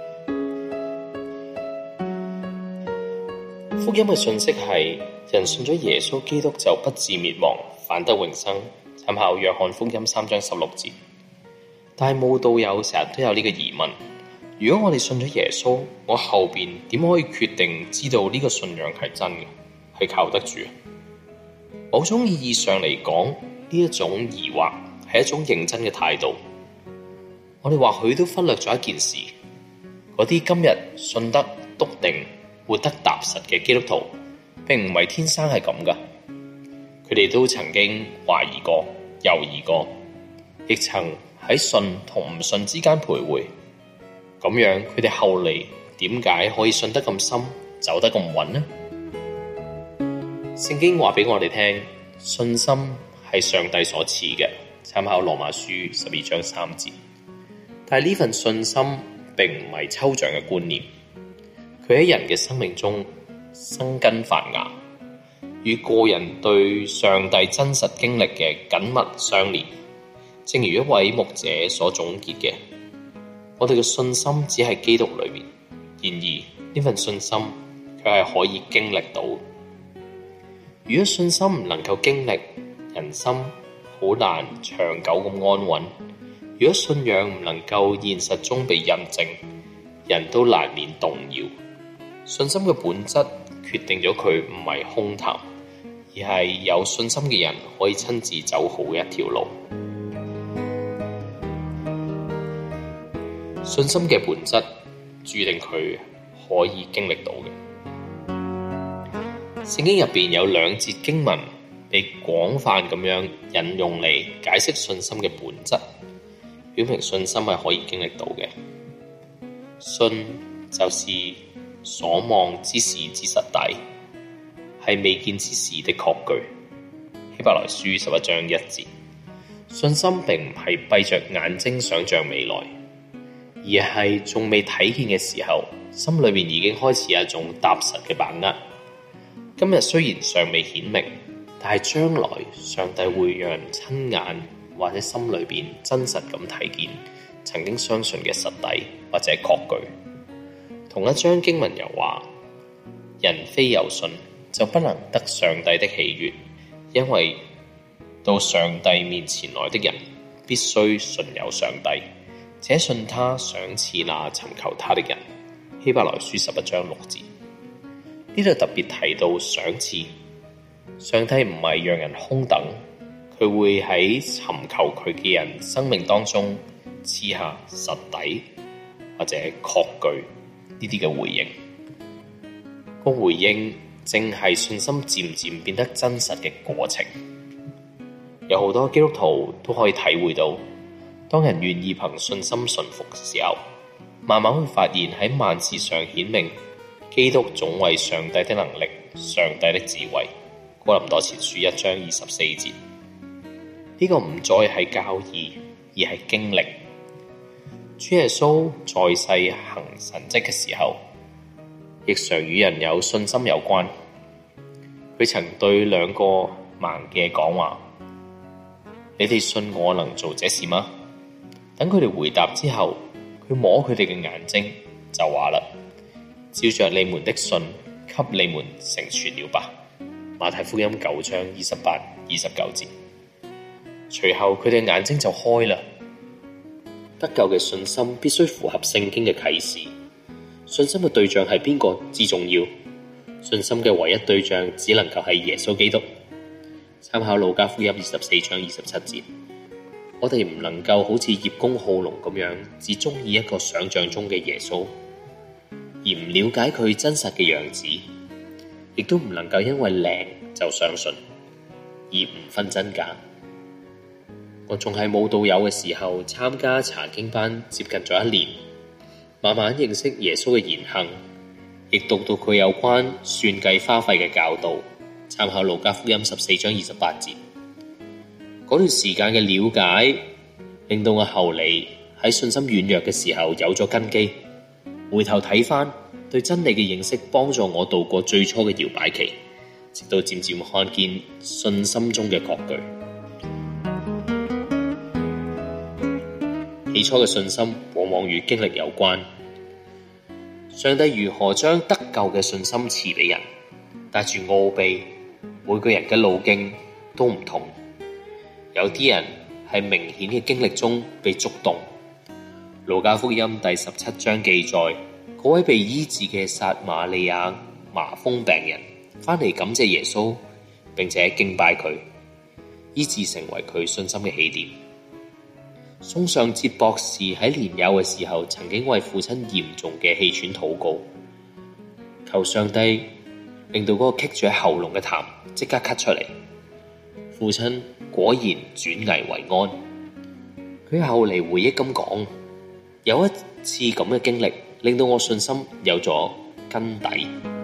福音嘅信息係人信咗耶穌基督就不致滅亡，反得永生。參考約翰福音3章16節。但係慕道友成日都有呢個疑問，如果我哋信咗耶穌，我後邊點可以決定知道呢個信仰係真嘅，係靠得住？某種意義上嚟講，呢一種疑惑係一種認真嘅態度。我哋或許都忽略咗一件事，嗰啲今日信得篤定、活得踏實嘅基督徒，並唔係天生係咁噶。佢哋都曾經懷疑過、猶豫過，亦曾喺信同唔信之間徘徊。咁樣佢哋後嚟點解可以信得咁深，走得咁穩呢？聖經話俾我哋聽，信心係上帝所賜嘅，參考羅馬書12章3節。但係呢份信心並唔係抽象嘅觀念，佢喺人嘅生命中生根發芽，與個人對上帝真實經歷嘅緊密相連。正如一位牧者所總結嘅，我哋嘅信心只係基督裏面，然而呢份信心卻係可以經歷到。如果信心唔能夠經歷，人心好難長久咁安穩。如果信仰唔能夠現實中被印證，人都難免動搖。信心嘅本質決定咗佢唔係空談，而係有信心嘅人可以親自走好嘅一條路。信心嘅本質注定佢可以經歷到嘅。聖經入邊有2節經文被廣泛咁樣引用嚟解釋信心嘅本質，表明信心係可以經歷到嘅。信就是所望之事之實底，係未見之事的確據。希伯來書11章1節。信心並唔係閉着眼睛想像未來，而係仲未睇見嘅時候，心裏面已經開始有一種踏實嘅把握。今日雖然尚未顯明，但係將來上帝會讓親眼或者心裏邊真實咁睇見曾經相信嘅實底或者確據。同一章經文又話，人非有信就不能得上帝的喜悅，因為到上帝面前來的人，必須信有上帝，且信他賞賜那尋求他的人。希伯來書11章6節。呢度特別提到賞賜，上帝唔係讓人空等，佢會喺尋求佢嘅人生命當中賜下實底或者確據呢啲嘅回應。個回應正係信心漸漸變得真實嘅過程。有好多基督徒都可以體會到，當人願意憑信心順服嘅時候，慢慢會發現喺萬事上顯明基督總為上帝的能力、上帝的智慧。哥林多前書1章24節。呢個唔再係教義，而係經歷。主耶穌在世行神蹟嘅時候，亦常與人有信心有關。佢曾對兩個盲嘅講話：你哋信我能做這事嗎？等佢哋回答之後，佢摸佢哋嘅眼睛，就話啦：照着你們的信，給你們成全了吧。馬太福音9章28、29節。隨後佢哋眼睛就開啦。得救嘅信心必須符合聖經嘅啟示。信心嘅對象係邊個至重要？信心嘅唯一對象只能夠係耶穌基督。參考路加福音24章27節。我哋唔能夠好似葉公好龍咁樣，只鍾意一個想象中嘅耶穌，而唔了解佢真實嘅樣子，亦都唔能夠因為靚就相信，而唔分真假。我仲係冇導友嘅時候，參加查經班接近咗1年，慢慢認識耶穌嘅言行，亦讀到佢有關算計花費嘅教導。參考路加福音14章28節。嗰段時間嘅了解，令到我後嚟喺信心軟弱嘅時候有咗根基。回頭睇返，對真理嘅認識幫助我度過最初嘅搖擺期，直到漸漸看見信心中嘅確據。起初嘅信心往往與經歷有關。上帝如何將得救嘅信心賜俾人，帶住奧秘，每個人嘅路徑都唔同。有啲人喺明顯嘅經歷中被觸動。路加福音第17章記載，嗰位被醫治嘅撒瑪利亞麻風病人返嚟感謝耶穌，並且敬拜佢，醫治成為佢信心嘅起點。宋尚節博士喺年幼嘅時候，曾經為父親嚴重嘅氣喘禱告，求上帝令到嗰個棘住喺喉嚨嘅痰即刻咳出嚟。父親果然轉危為安。佢後嚟回憶咁講，有一次咁嘅經歷，令到我信心有咗根底。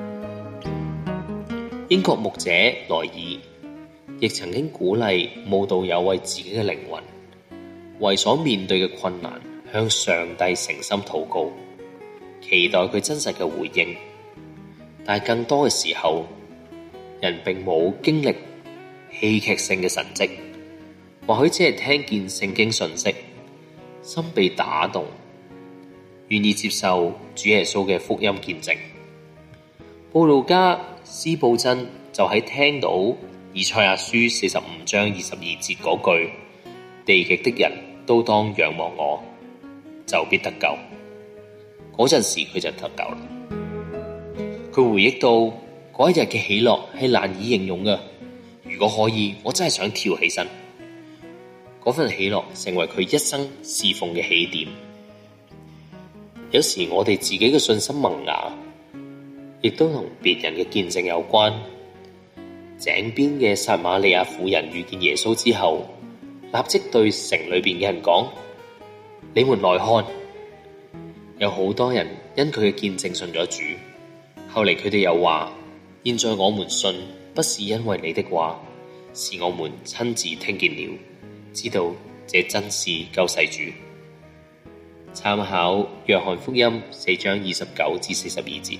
英國牧者萊爾亦曾經鼓勵慕道友為自己嘅靈魂，為所面對嘅困難向上帝誠心禱告，期待佢真實嘅回應。但係更多嘅時候，人並冇經歷戲劇性嘅神蹟，或許只係聽見聖經訊息，心被打動，願意接受主耶穌嘅福音見證。布道家司布真就喺聽到以賽亞書45章22節嗰句，地極的人都當仰望我，就必得救。嗰陣時佢就得救啦。佢回憶到嗰一日嘅喜樂係難以形容嘅，如果可以，我真係想跳起身。嗰份喜樂成為佢一生侍奉嘅起點。有時我哋自己嘅信心萌芽，亦都同別人嘅見證有關。井邊嘅撒瑪利亞婦人遇見耶穌之後，立即對城裏邊嘅人講：你們來看。有好多人因佢嘅見證信咗主，後嚟佢哋又話：現在我們信，不是因為你的話，是我們親自聽見了，知道這真是救世主。參考約翰福音4章29至42節。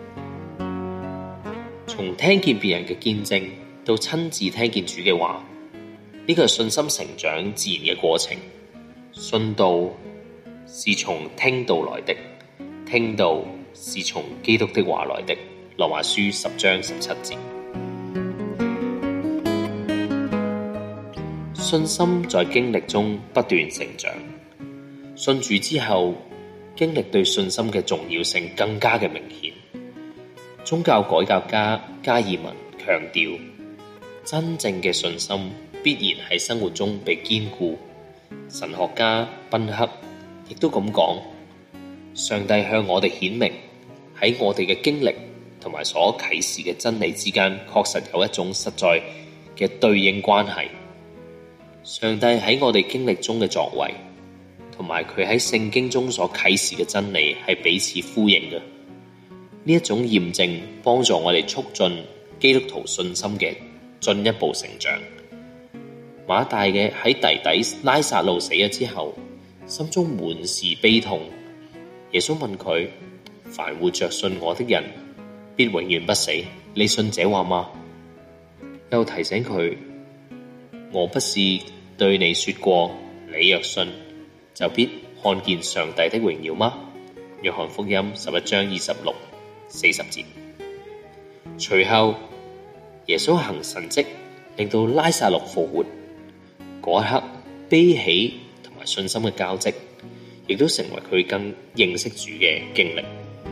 從聽見別人嘅見證到親自聽見主嘅話，呢個係信心成長自然嘅過程。信道是從聽道來的，聽道是從基督的話來的。羅馬書10章17節。 信心在經歷中不斷成長。信主之後，經歷對信心嘅重要性更加嘅明顯。宗教改革家加爾文強調，真正嘅信心必然喺生活中被堅固。神學家賓克亦都咁講，上帝向我哋顯明，喺我哋嘅經歷同埋所啟示嘅真理之間，確實有一種實在嘅對應關係。上帝喺我哋經歷中嘅作為，同埋佢喺聖經中所啟示嘅真理係彼此呼應嘅。呢一種驗證幫助我哋促進基督徒信心嘅進一步成長。馬大嘅喺弟弟拉撒路死咗之後，心中滿是悲痛。耶穌問佢：凡活着信我的人，必永遠不死。你信這話嗎？又提醒佢：我不是對你說過，你若信，就必看見上帝的榮耀嗎？約翰福音11章26、40節。隨後，耶穌行神蹟，令到拉撒路復活。嗰一刻，悲喜同埋信心嘅交織，亦都成為佢更認識主嘅經歷。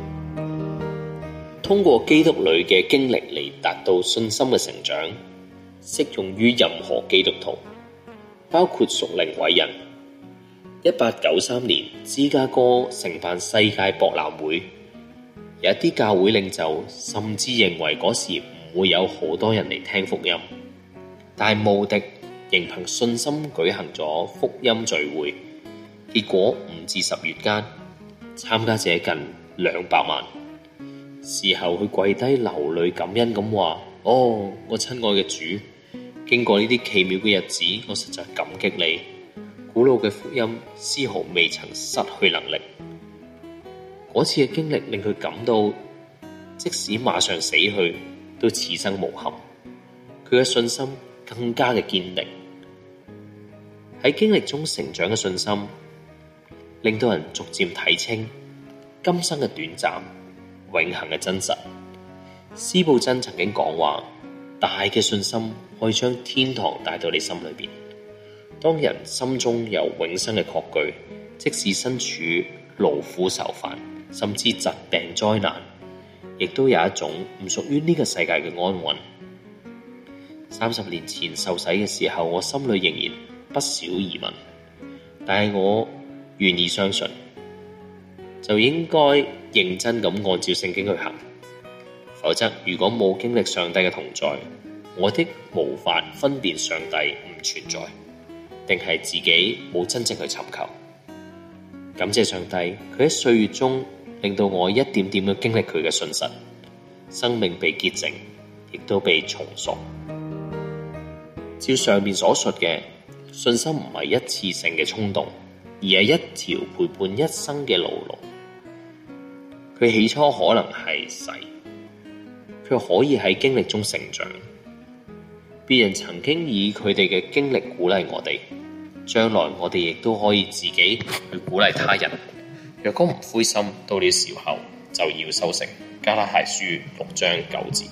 通過基督裏嘅經歷嚟達到信心嘅成長，適用於任何基督徒，包括屬靈偉人。1893年，芝加哥承辦世界博覽會，有一啲教會領袖甚至認為嗰時唔會有好多人嚟聽福音，但係慕迪仍憑信心舉行咗福音聚會，結果5至10月間，參加者近200萬。事後佢跪低流淚感恩咁話：我親愛嘅主，經過呢啲奇妙嘅日子，我實在感激你。古老嘅福音絲毫未曾失去能力。嗰次嘅經歷令佢感到，即使馬上死去，都此生無憾。佢嘅信心更加嘅堅定。喺經歷中成長嘅信心，令到人逐漸睇清今生嘅短暫，永恆嘅真實。司布真曾經講話：大嘅信心可以將天堂帶到你心裏邊。當人心中有永生嘅確據，即使身處勞苦愁煩，甚至疾病災難，亦都有一種唔屬於呢個世界嘅安穩。30年前受洗嘅時候，我心裏仍然不少疑問，但係我願意相信，就應該認真咁按照聖經去行。否則，如果冇經歷上帝嘅同在，我的無法分辨上帝唔存在，定係自己冇真正去尋求。感謝上帝，佢喺歲月中令到我一點點嘅經歷佢嘅信實，生命被潔淨，亦都被重塑。照上面所述嘅，信心唔係一次性嘅衝動，而係一條陪伴一生嘅路。佢起初可能係細，卻可以喺經歷中成長。別人曾經以佢哋嘅經歷鼓勵我哋，將來我哋亦都可以自己去鼓勵他人。若果唔灰心，到了時候就要收成。加拉太書6章9節。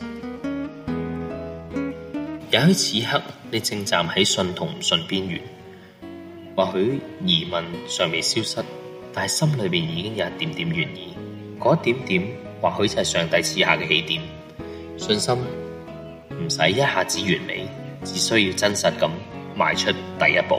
也許此刻你正站喺信同唔信邊緣，或許疑問尚未消失，但係心裏面已經有一點點願意。嗰一點點，或許就係上帝賜下嘅起點。信心唔使一下子完美，只需要真實咁邁出第一步。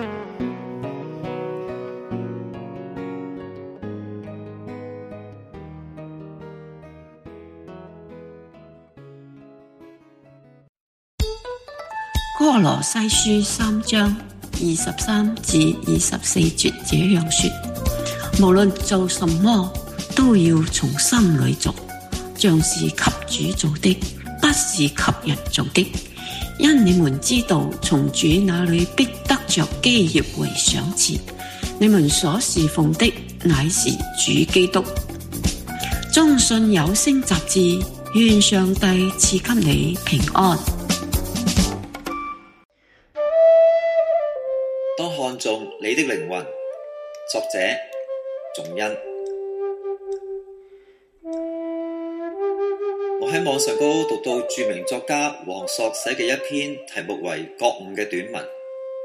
歌羅西書3章23至24節這樣說：無論做什麼，都要從心裏做，像是給主做的，不是給人做的。因你們知道，從主那裏必得着基業為賞賜。你們所侍奉的乃是主基督。中信有聲雜誌，願上帝賜給你平安。 當看中你的靈魂，作者仲恩。我喺網上高讀到著名作家王朔寫嘅一篇題目為《覺悟》嘅短文，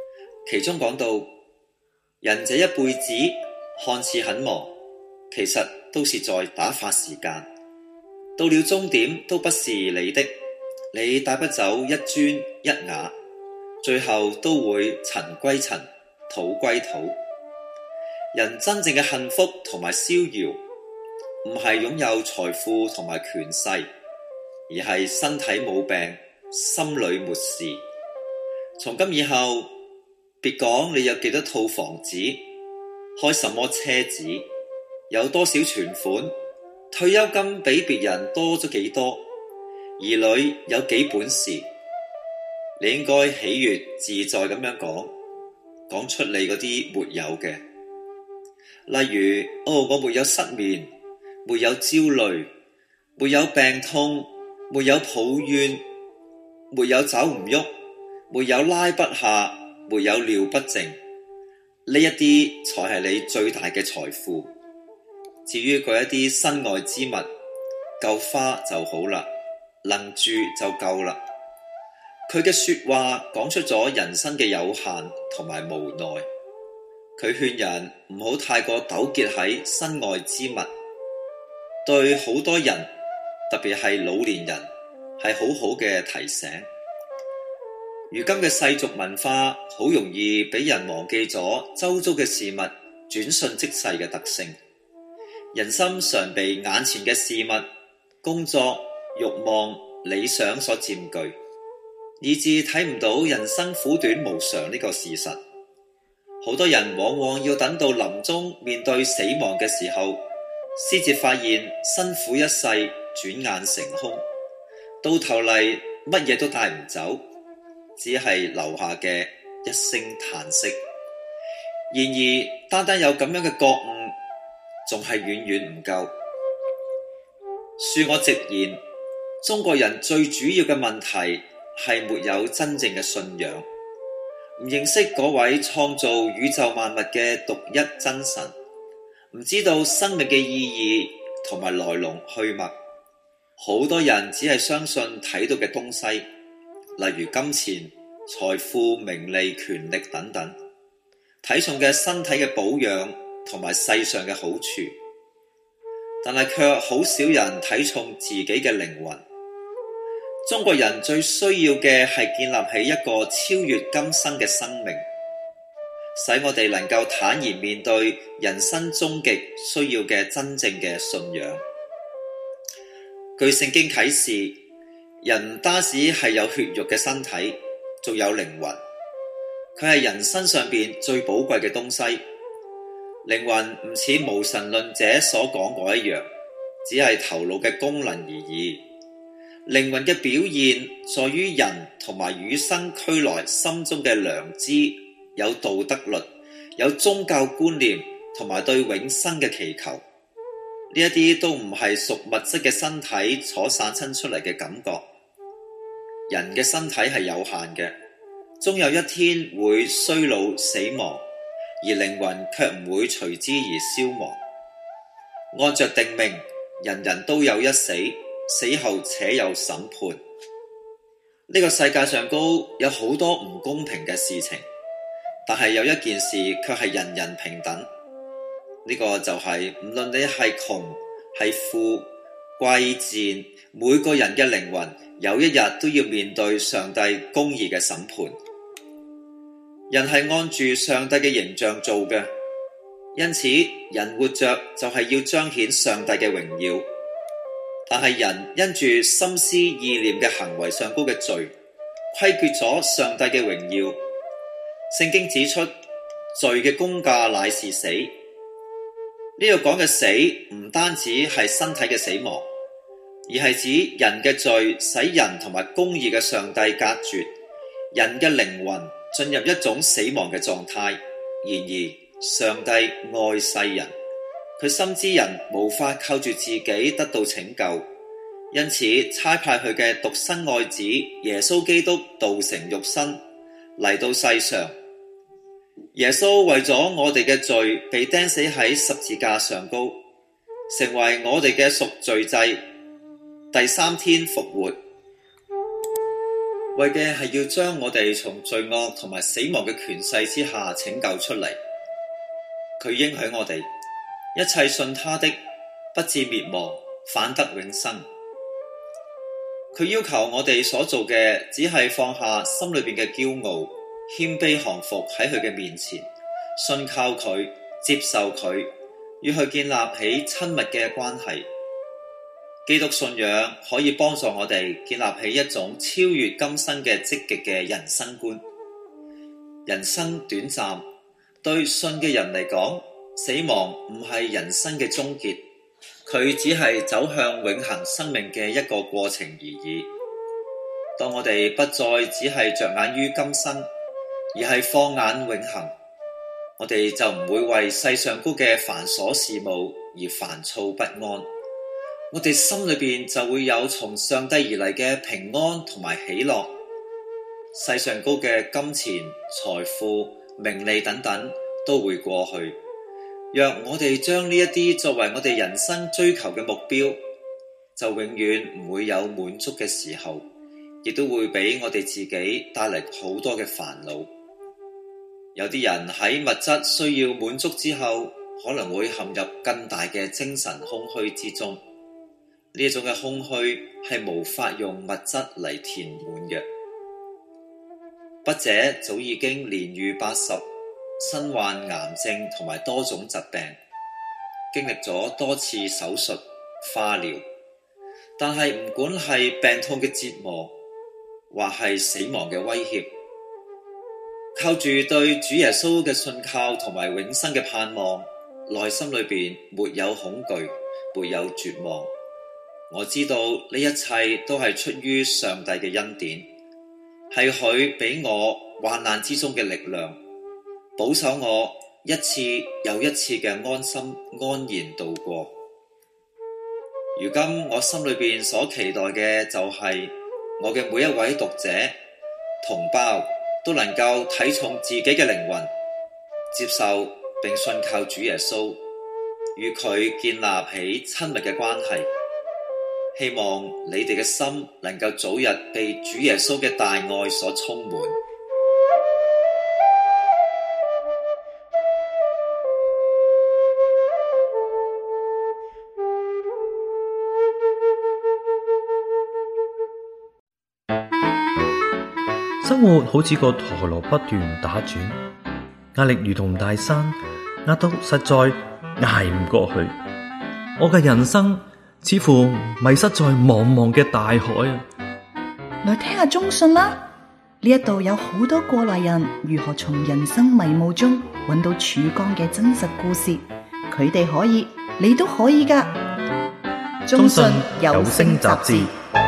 其中講到，人這一輩子看似很忙，其實都是在打發時間。到了終點都不是你的，你帶不走一磚一瓦，最後都會塵歸塵，土歸土。人真正嘅幸福同埋逍遙，唔係擁有財富同埋權勢，而係身體冇病，心裏沒事。從今以後，別講你有幾多套房子，開什麼車子，有多少存款，退休金比別人多咗幾多，兒女有幾本事，你應該喜悅自在咁樣講出你嗰啲沒有嘅。例如，我沒有失眠，沒有焦慮，沒有病痛，沒有抱怨，沒有走唔喐，沒有拉不下，沒有尿不淨，呢一啲才係你最大嘅財富。至於嗰一啲身外之物，夠花就好啦，能住就夠啦。佢嘅說話講出咗人生嘅有限同埋無奈。佢勸人唔好太過糾結喺身外之物，對好多人，特別係老年人，係好好嘅提醒。如今嘅世俗文化好容易俾人忘記咗周遭嘅事物轉瞬即逝嘅特性，人心常被眼前嘅事物、工作、慾望、理想所佔據，以致睇唔到人生苦短無常呢個事實。好多人往往要等到臨終面對死亡嘅時候，先至發現辛苦一世轉眼成空，到頭嚟乜嘢都帶唔走，只係留下嘅一聲嘆息。然而單單有咁樣嘅覺悟，仲係遠遠唔夠。恕我直言，中國人最主要嘅問題係沒有真正嘅信仰，唔認識嗰位創造宇宙萬物嘅獨一真神，唔知道生命嘅意義同埋來龍去脈。好多人只係相信睇到嘅東西，例如金錢、財富、名利、權力等等，睇重嘅身體嘅保養同埋世上嘅好處，但係卻好少人睇重自己嘅靈魂。中國人最需要嘅係建立起一個超越今生嘅生命，使我哋能夠坦然面對人生終極需要嘅真正嘅信仰。據聖經啟示，人唔單止係有血肉嘅身體，仲有靈魂，佢係人身上邊最寶貴嘅東西。靈魂唔似無神論者所講嗰一樣，只係頭腦嘅功能而已。靈魂嘅表現在於人同埋與生俱來心中嘅良知，有道德律，有宗教觀念同埋對永生嘅祈求。呢一啲都唔係屬物質嘅身體所產生出嚟嘅感覺。人嘅身體係有限嘅，終有一天會衰老死亡，而靈魂卻唔會隨之而消亡。按着定命，人人都有一死，死後且有審判。呢個世界上高有好多唔公平嘅事情，但係有一件事卻係人人平等。呢個就係唔論你係窮係富貴賤，每個人嘅靈魂有一日都要面對上帝公義嘅審判。人係按住上帝嘅形象做嘅，因此人活着就係要彰顯上帝嘅榮耀。但係人因住心思意念嘅行為上高嘅罪，虧缺咗上帝嘅榮耀。聖經指出，罪嘅工價乃是死。呢度講嘅死唔單止係身體嘅死亡，而係指人嘅罪使人同埋公義嘅上帝隔絕，人嘅靈魂進入一種死亡嘅狀態。然而上帝愛世人，佢深知人無法靠住自己得到拯救，因此差派佢嘅獨生愛子耶穌基督道成肉身嚟到世上。耶穌為咗我哋嘅罪被釘死喺十字架上高，成為我哋嘅贖罪祭，第三天復活。 為嘅係要將我哋從罪惡同埋死亡嘅權勢之下拯救出嚟。佢應許我哋，一切信他的不致滅亡，反得永生。佢要求我哋所做嘅，只係放下心裏邊嘅驕傲，謙卑降服喺佢嘅面前，信靠佢，接受佢，要去建立起親密嘅關係。基督信仰可以幫助我哋建立起一種超越今生嘅積極嘅人生觀。人生短暫，對信嘅人嚟講，死亡唔係人生嘅終結，佢只係走向永恆生命嘅一個過程而已。當我哋不再只係着眼於今生，而係放眼永恆，我哋就唔會為世上高嘅繁瑣事務而煩躁不安。我哋心裏邊就會有從上帝而嚟嘅平安同埋喜樂。世上高嘅金錢、財富、名利等等都會過去。若我哋將呢一啲作為我哋人生追求嘅目標，就永遠唔會有滿足嘅時候，亦都會俾我哋自己帶嚟好多嘅煩惱。有啲人喺物質需要滿足之後，可能會陷入更大嘅精神空虛之中。呢一種嘅空虛係無法用物質嚟填滿嘅。筆者早已經年逾80，身患癌症同埋多種疾病，經歷咗多次手術、化療，但係唔管係病痛嘅折磨，或係死亡嘅威脅，靠住對主耶穌嘅信靠同埋永生嘅盼望，內心裏邊沒有恐懼，沒有絕望。我知道呢一切都係出於上帝嘅恩典，係佢俾我患難之中嘅力量，保守我一次又一次嘅安心安然度過。如今我心裏邊所期待嘅就係我嘅每一位讀者同胞都能夠睇重自己嘅靈魂，接受並信靠主耶穌，與佢建立起親密嘅關係。希望你哋嘅心能夠早日被主耶穌嘅大愛所充滿。 生活好似個陀螺不斷打轉，壓力如同大山，壓到實在捱唔過去。我嘅人生似乎迷失在茫茫嘅大海啊！ 來聽下中信啦，呢一度有好多過來人如何從人生迷霧中揾到曙光嘅真實故事，佢哋可以，你都可以㗎。中信有聲雜誌。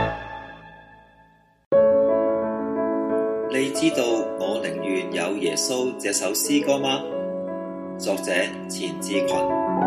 你知道我寧願有耶穌這首詩歌嗎？作者錢志群。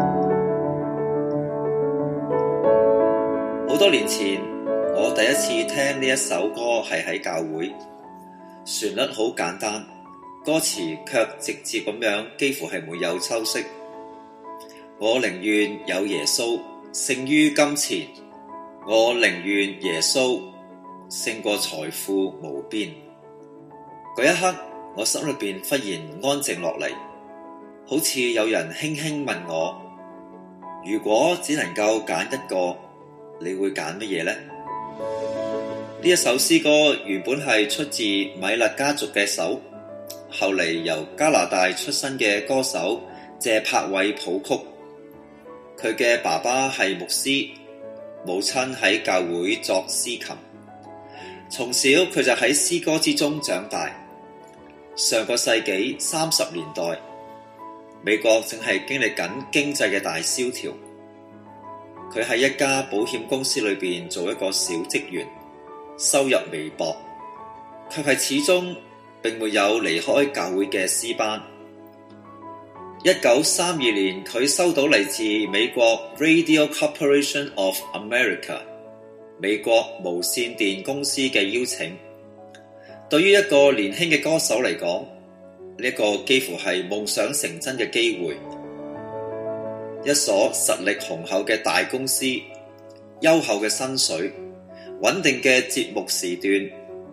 好多年前，我第一次聽呢一首歌係喺教會，旋律好簡單，歌詞卻直接咁樣，幾乎係沒有修飾。我寧願有耶穌勝於金錢，我寧願耶穌勝過財富無邊。嗰一刻，我心裏邊忽然安靜落嚟，好似有人輕輕問我：如果只能夠揀一個，你會揀乜嘢呢？呢一首詩歌原本係出自米勒家族嘅手，後嚟由加拿大出身嘅歌手謝柏偉譜曲。佢嘅爸爸係牧師，母親喺教會作司琴。從小佢就喺詩歌之中長大。上個世紀30年代，美國正係經歷緊經濟嘅大蕭條。佢喺一家保險公司裏邊做一個小職員，收入微薄，卻係始終並沒有離開教會嘅詩班。1932年，佢收到嚟自美國 Radio Corporation of America 美國無線電公司嘅邀請。對於一個年輕嘅歌手嚟講，呢個幾乎係夢想成真嘅機會。一所實力雄厚嘅大公司，優厚嘅薪水，穩定嘅節目時段，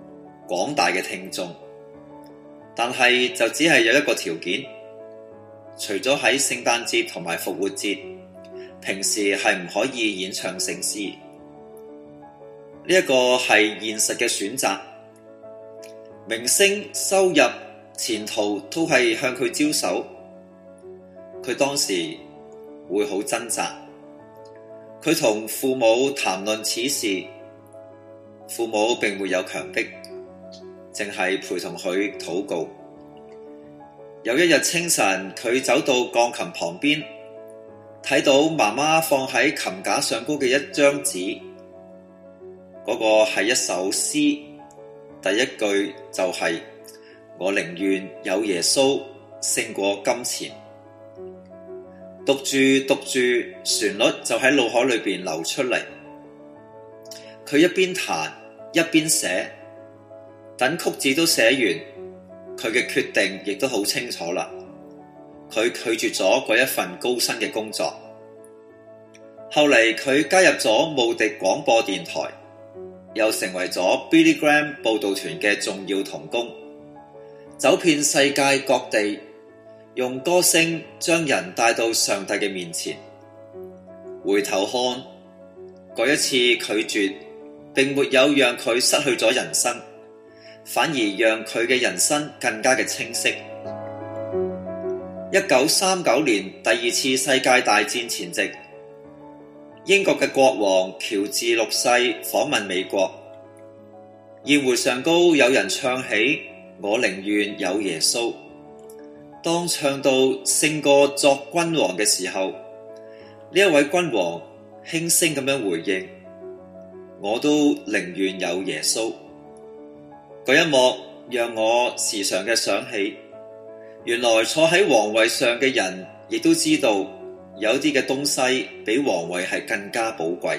廣大嘅聽眾，但係就只係有一個條件，除咗喺聖誕節同埋復活節，平時係唔可以演唱聖詩。呢一個係現實嘅選擇，明星收入前途都係向佢招手，佢當時會好掙扎。佢同父母談論此事，父母並沒有強迫，淨係陪同佢禱告。有一日清晨，佢走到鋼琴旁邊，睇到媽媽放喺琴架上高嘅一張紙，嗰個係一首詩，第一句就係我寧願有耶穌勝過金錢。讀住，旋律就喺腦海裏邊流出嚟。佢一邊彈一邊寫，等曲子都寫完，佢嘅決定亦都好清楚啦。佢拒絕咗嗰一份高薪嘅工作。後嚟佢加入咗慕迪廣播電台，又成為咗 Billy Graham 佈道團嘅重要同工，走遍世界各地，用歌聲將人帶到上帝嘅面前。回頭看，嗰一次拒絕並沒有讓佢失去咗人生，反而讓佢嘅人生更加嘅清晰。1939年第二次世界大戰前夕，英國嘅國王喬治六世訪問美國，宴會上高有人唱起我寧願有耶穌。當唱到勝過作君王嘅時候，呢一位君王輕聲咁樣回應，我都寧願有耶穌。嗰一幕讓我時常嘅想起，原來坐喺皇位上嘅人亦都知道有啲嘅東西比皇位係更加寶貴。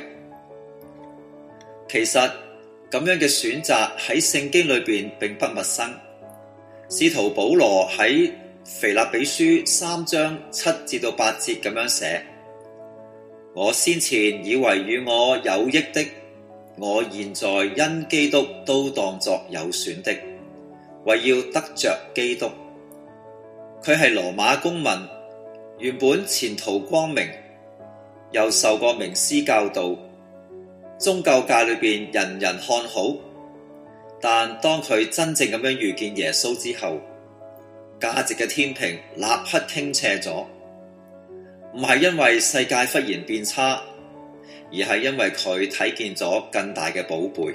其實咁樣嘅選擇喺聖經裏邊並不陌生。使徒保羅喺腓立比書3章7至到8節咁樣寫，我先前以為與我有益的，我現在因基督都當作有損的，為要得着基督。佢係羅馬公民，原本前途光明，又受過名師教導，宗教界裏邊人人看好。但當佢真正咁樣遇見耶穌之後，價值嘅天平立刻傾斜咗，唔係因為世界忽然變差，而係因為佢睇見咗更大嘅寶貝。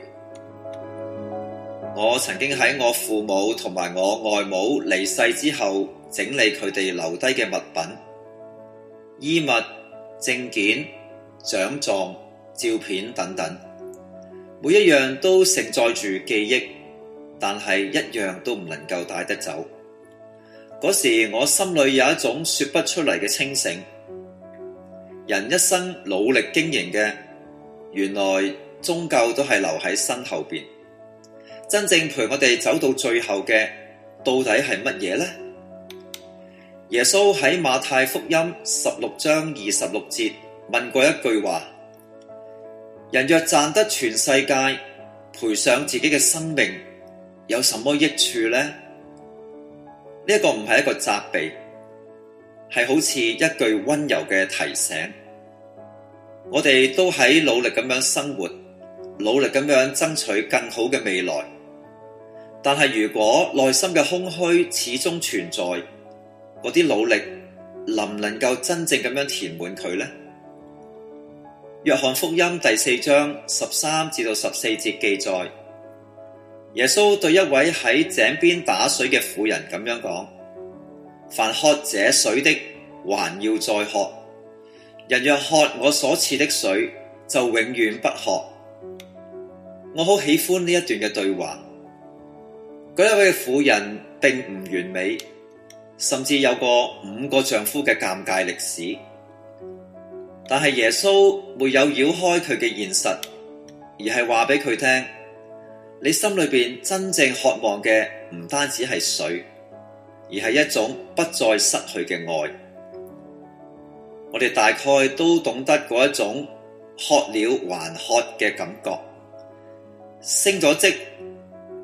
我曾經喺我父母同埋我外母離世之後，整理佢哋留低嘅物品、衣物、證件、獎狀、照片等等，每一樣都承載住記憶，但係一樣都唔能夠帶得走。嗰時我心裏有一種說不出嚟嘅清醒。人一生努力經營嘅，原來終究都係留喺身後邊。真正陪我哋走到最後嘅，到底係乜嘢呢？耶穌喺馬太福音16章26節問過一句話：人若賺得全世界，賠上自己嘅生命，有什麼益處呢？呢一個唔係一個責備，係好似一句溫柔嘅提醒。我哋都喺努力咁樣生活，努力咁樣爭取更好嘅未來。但係如果內心嘅空虛始終存在，嗰啲努力能唔能夠真正咁樣填滿佢呢？約翰福音第4章13至到14節記載，耶穌對一位喺井邊打水嘅婦人咁樣講：凡喝這水的，還要再喝；人若喝我所賜的水，就永遠不渴。我好喜歡呢一段嘅對話。嗰一位婦人並唔完美，甚至有過5個丈夫嘅尷尬歷史，但係耶穌沒有繞開佢嘅現實，而係話俾佢聽：你心裏邊真正渴望嘅唔單止係水，而係一種不再失去嘅愛。我哋大概都懂得嗰一種渴了還渴嘅感覺。升咗職，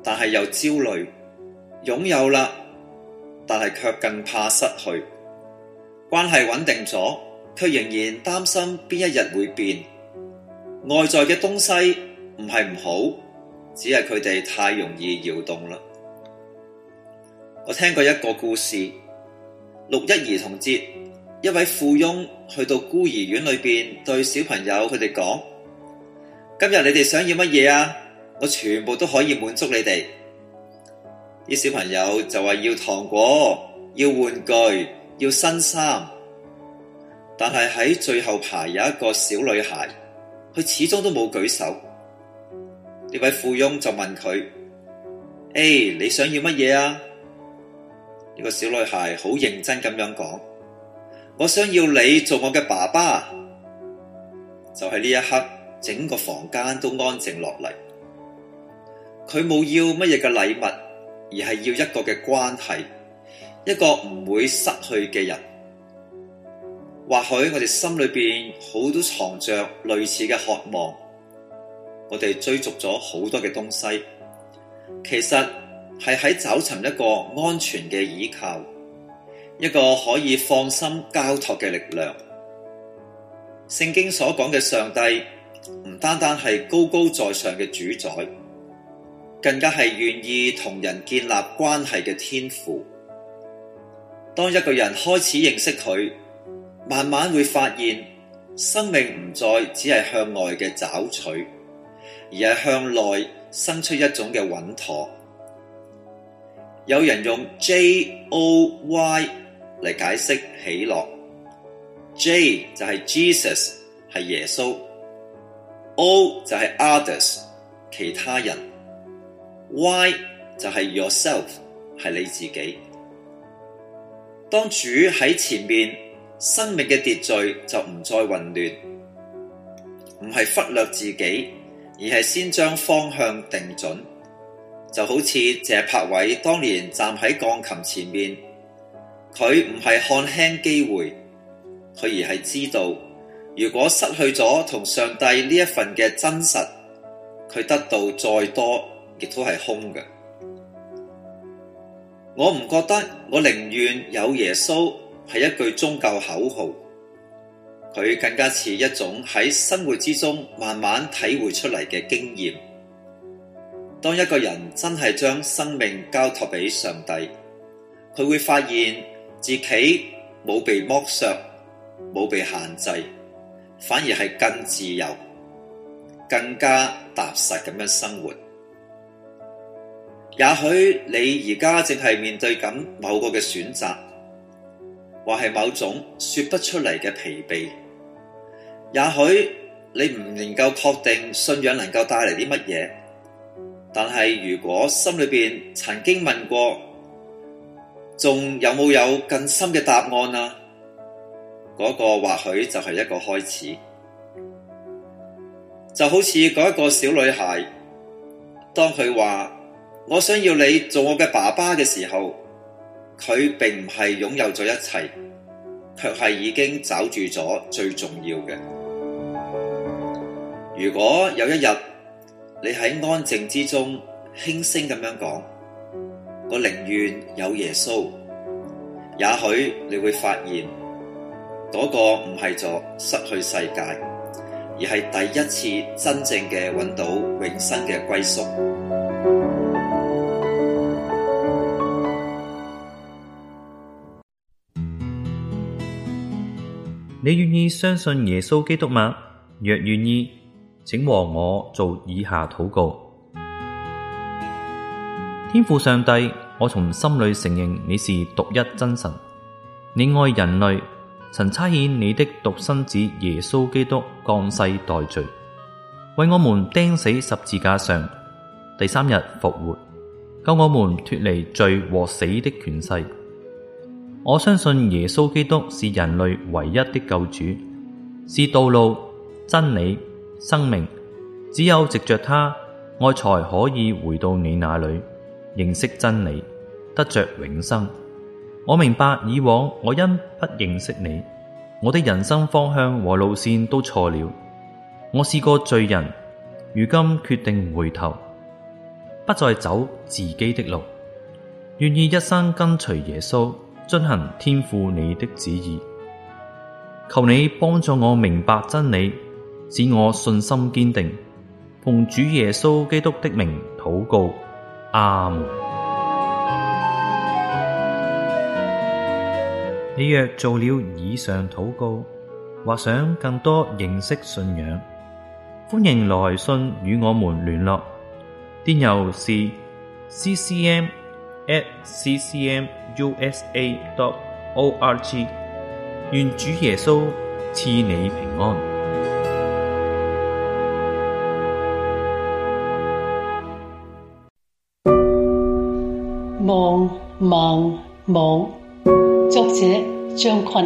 但係又焦慮；擁有啦，但係卻更怕失去。關係穩定咗，卻仍然擔心邊一日會變。外在嘅東西唔係唔好，只係佢哋太容易搖動啦。我聽過一個故事，6·1兒童節，一位富翁去到孤兒院裏邊，對小朋友佢哋講：今日你哋想要乜嘢啊？我全部都可以滿足你哋。啲小朋友就話要糖果、要玩具、要新衫。但係喺最後排有一個小女孩，佢始終都冇舉手。呢位富翁就問佢：你想要乜嘢啊？呢個小女孩好認真咁樣講：我想要你做我嘅爸爸。就喺呢一刻，整個房間都安靜落嚟。佢冇要乜嘢嘅禮物，而係要一個嘅關係，一個唔會失去嘅人。或許我哋心裏邊好多藏着類似嘅渴望，我哋追逐咗好多嘅東西，其實係喺找尋一個安全嘅依靠，一個可以放心交託嘅力量。聖經所講嘅上帝唔單單係高高在上嘅主宰，更加係願意同人建立關係嘅天父。當一個人開始認識佢，慢慢會發現生命唔再只係向外嘅找取，而係向內生出一種嘅穩妥。有人用 J-O-Y 嚟解釋喜樂。J 就係 Jesus， 係耶穌。O 就係 others， 其他人。Y 就係 yourself， 係你自己。當主喺前面，生命嘅秩序就唔再混亂，唔係忽略自己，而係先將方向定準。就好似謝柏偉當年站喺鋼琴前面，佢唔係看輕機會，佢而係知道，如果失去咗同上帝呢一份嘅真實，佢得到再多亦都係空嘅。我唔覺得，我寧願有耶穌係一句宗教口號，佢更加似一種喺生活之中慢慢體會出嚟嘅經驗。當一個人真係將生命交託俾上帝，佢會發現自己冇被剝削，冇被限制，反而係更自由，更加踏實咁樣生活。也許你而家正係面對緊某個嘅選擇，或係某種說不出嚟嘅疲憊。也許你唔能夠確定信仰能夠帶嚟啲乜嘢，但係如果心裏邊曾經問過，仲有冇有更深嘅答案啊？嗰個或許就係一個開始。就好似嗰一個小女孩，當佢話我想要你做我嘅爸爸嘅時候，佢並唔係擁有咗一切，卻係已經找住咗最重要嘅。如果有一日你喺安靜之中輕聲咁樣講，我寧願有耶穌，也許你會發現嗰個唔係咗失去世界，而係第一次真正嘅揾到永生嘅歸宿。 你願意相信耶穌基督嗎？若願意，請和我做以下禱告。天父上帝，我從心裏承認你是獨一真神，你愛人類，曾差遣你的獨生子耶穌基督降世代罪，為我們釘死十字架上，第3日復活，救我們脫離罪和死的權勢。我相信耶穌基督是人類唯一的救主，是道路、真理、生命，只有藉着他，我才可以回到你那裏，認識真理，得着永生。我明白以往我因不認識你，我的人生方向和路線都錯了。我是個罪人，如今決定回頭。 不再走自己的路，願意一生跟隨耶穌，遵行天父你的旨意。求你幫助我明白真理，使我信心堅定。奉主耶穌基督的名禱告，阿們。你若做了以上禱告，或想更多認識信仰，歡迎來信與我們聯絡。電郵是 ccm@ccmusa.org。願主耶穌賜你平安。 忙盲網，作者張坤。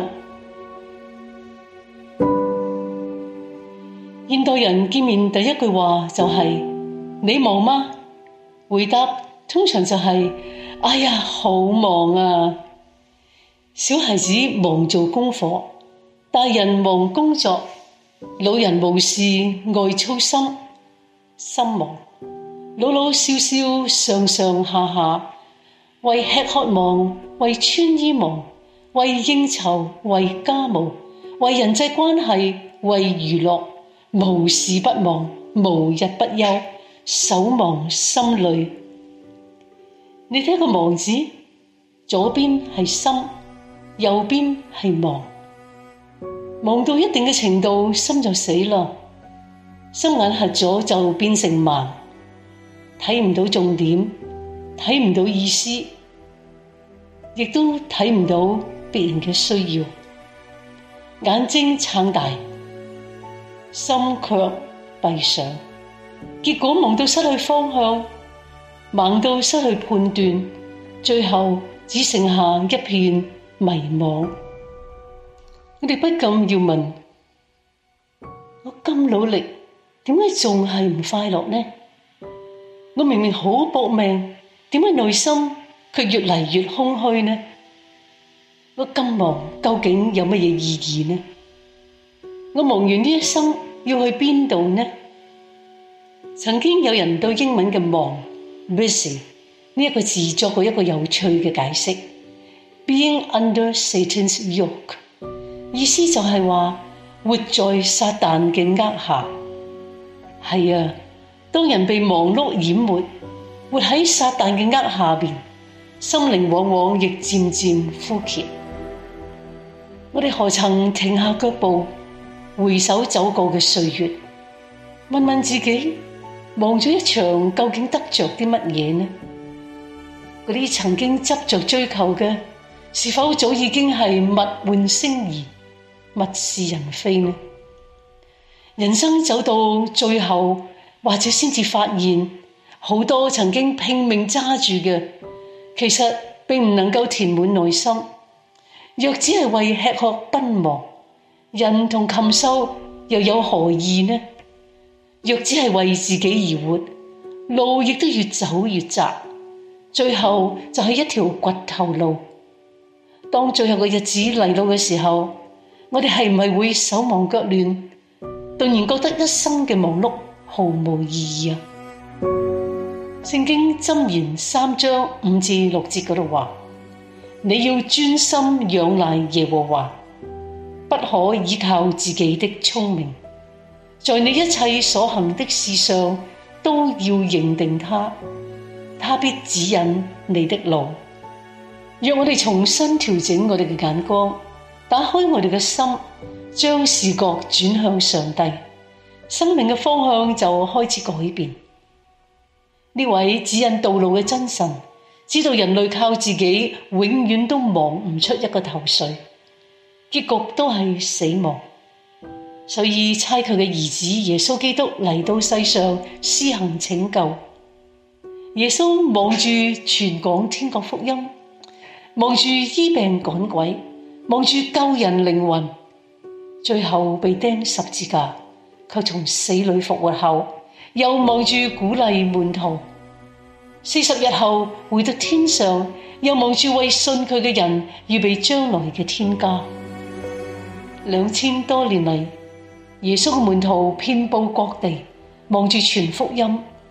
現代人見面第一句話就係你忙嗎？回答通常就係哎呀好忙啊。小孩子忙做功課，大人忙工作，老人無事愛操心，心忙，老老少少上上下下，為吃喝忙，為穿衣忙，為應酬，為家務，為人際關係，為娛樂，無事不忙，無日不休，手忙心累。你睇個忙字，左邊係心，右邊係忙，忙到一定嘅程度，心就死啦。心眼瞎咗就變成盲，睇唔到重點，睇唔到意思，亦都睇唔到別人嘅需要。眼睛撐大，心卻閉上，結果忙到失去方向，盲到失去判斷，最後只剩下一片迷惘。我哋不禁要問：我咁努力，點解仲係唔快樂呢？我明明好搏命，點解內心卻越嚟越空虛呢？我咁忙，究竟有乜嘢意義呢？我忙完呢一生要去邊度呢？曾經有人對英文嘅忙 busy 呢一個字作過一個有趣嘅解釋。Being under Satan's yoke， 意思就係話活在撒旦嘅軛下。係啊，當人被忙碌淹沒，活喺撒旦嘅軛下邊，心靈往往亦漸漸枯竭。我哋何曾停下腳步，回首走過嘅歲月，問問自己，忙咗一場究竟得着啲乜嘢呢？嗰啲曾經執着追求嘅，是否早已經係物換星移，物是人非呢？人生走到最後，或者先至發現，好多曾經拼命揸住嘅，其實並唔能夠填滿內心。若只係為吃喝奔忙，人同禽獸又有何異呢？若只係為自己而活，路亦都越走越窄，最後就係一條掘頭路。當最後嘅日子嚟到嘅時候，我哋係唔係會手忙腳亂，突然覺得一生嘅忙碌毫無意義啊？聖經箴言3章5至6節嗰度話：你要專心仰賴耶和華，不可依靠自己的聰明，在你一切所行的事上都要認定他，他必指引你的路。若我哋重新調整我哋嘅眼光，打開我哋嘅心，將視覺轉向上帝，生命嘅方向就開始改變。呢位指引道路嘅真神，知道人類靠自己永遠都忙唔出一個頭緒，結局都係死亡。所以差佢嘅兒子耶穌基督嚟到世上施行拯救。耶穌忙住傳講天國福音，忙住醫病趕鬼，忙住救人靈魂，最後被釘十字架，卻從死裏復活後，又忙住鼓勵門徒。40日後回到天上，又忙住為信佢嘅人預備將來嘅天家。2000多年嚟，耶穌嘅門徒遍佈各地，忙住傳福音。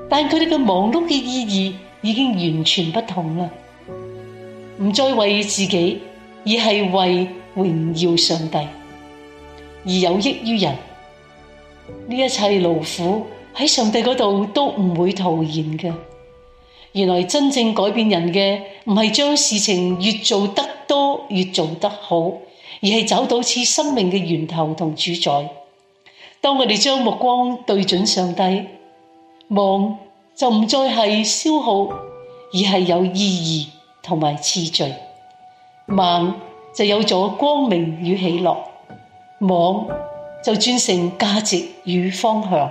但佢哋嘅忙碌嘅意義已經完全不同啦，唔再為自己，而係為榮耀上帝，而有益於人。呢一切勞苦喺上帝嗰度都唔會徒然嘅。原來真正改變人嘅唔係將事情越做得多越做得好，而係找到賜生命嘅源頭同主宰。當我哋將目光對準上帝，忙就唔再係消耗，而係有意義同埋次序。忙就有咗光明與喜樂，忙就轉成價值與方向。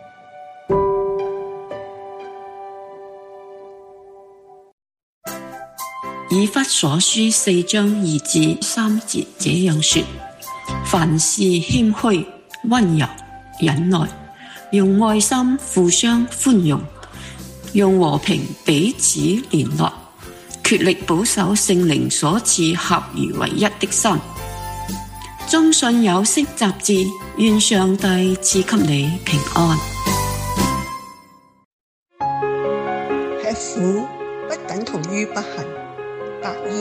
以弗所書4章2至3節這樣說：凡事謙虛、溫柔、忍耐，用愛心互相寬容，用和平彼此聯絡，竭力保守聖靈所賜合而為一的心。中信有聲雜誌，願上帝賜給你平安。 吃苦不等同於不幸。白衣，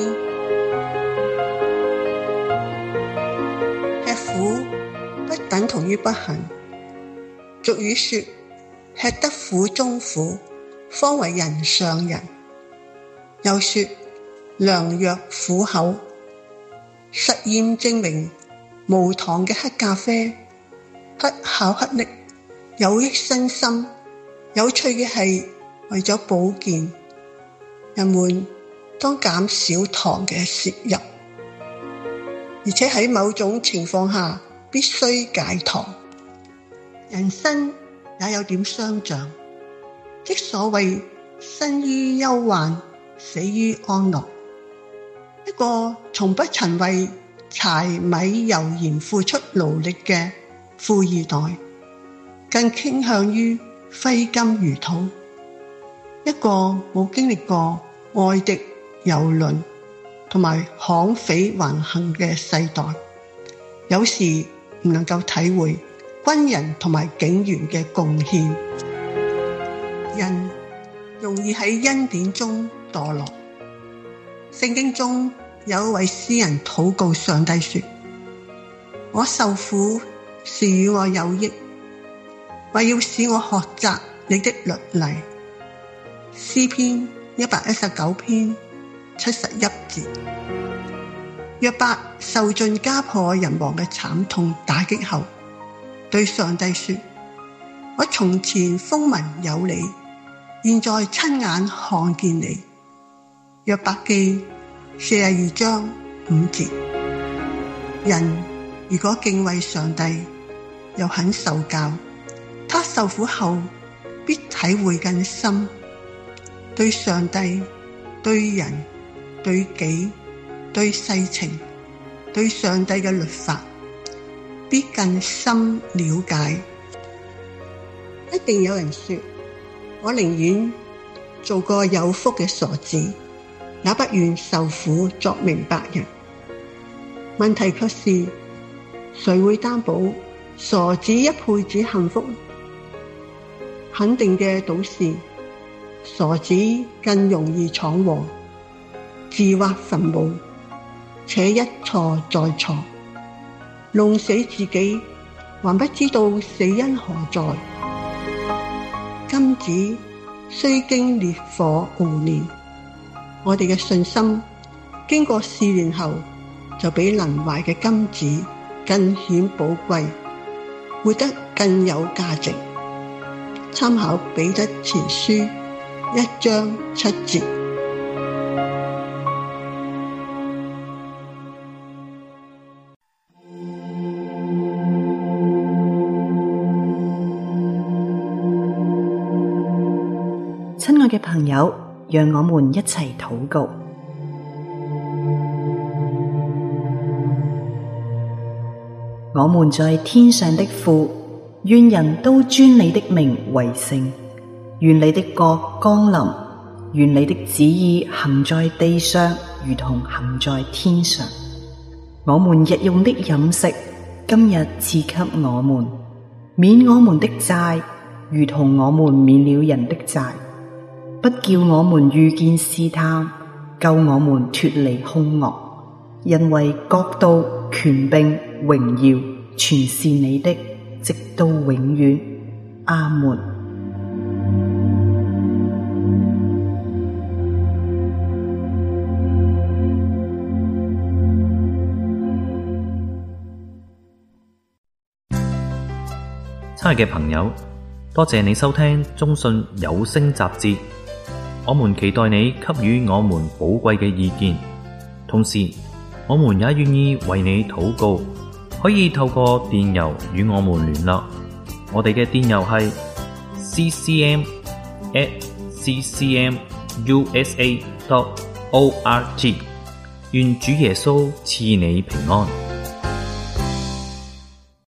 吃苦不等同於不幸。俗語說：吃得苦中苦，方為人上人。又說：良藥苦口。實驗證明，無糖嘅黑咖啡，黑巧克力有益身心。有趣嘅係，為咗保健，人們當減少糖嘅攝入，而且喺某種情況下必須戒糖。人生也有點相像，即所謂生於憂患，死於安樂。一個從不曾為柴米油鹽付出勞力嘅富二代，更傾向於揮金如土。一個冇經歷過外敵蹂躪同埋悍匪橫行嘅世代，有時唔能夠體會軍人同埋警員嘅貢獻。人容易喺恩典中墮落。聖經中有一位詩人禱告上帝說：我受苦是與我有益，為要使我學習你的律例。詩篇119篇71節。約伯受盡家破人亡嘅慘痛打擊後，對上帝說：我從前風聞有你，現在親眼看見你。約伯記42章5節。人如果敬畏上帝，又肯受教，他受苦後必體會更深，對上帝、對人、對己、對世情、對上帝嘅律法，必更深了解。一定有人說：我寧願做個有福嘅傻子，也不願受苦作明白人。問題卻是，誰會擔保傻子一輩子幸福？肯定嘅倒是，傻子更容易闖禍，自挖墳墓，且一錯再錯，弄死自己，還不知道死因何在。金子雖經烈火熬煉，我哋嘅信心經過試煉後，就比能壞嘅金子更顯寶貴，活得更有價值。參考彼得前書1章7節。 親愛嘅朋友，讓我們一齊禱告。我們在天上的父，願人都尊你的名為聖。願你的國降臨，願你的旨意行在地上，如同行在天上。我們日用的飲食，今日賜給我們，免我們的債， 如同我們免了人的債，不叫我們遇見試探，救我們脫離兇惡。因為國度、權柄、榮耀，全是你的，直到永遠。阿門。 親愛嘅朋友，多謝你收聽中信有聲雜誌，我們期待你給予我們寶貴嘅意見，同時我們也願意為你禱告，可以透過電郵與我們聯絡，我哋嘅電郵係 ccm@ccmusa.org。願主耶穌賜你平安。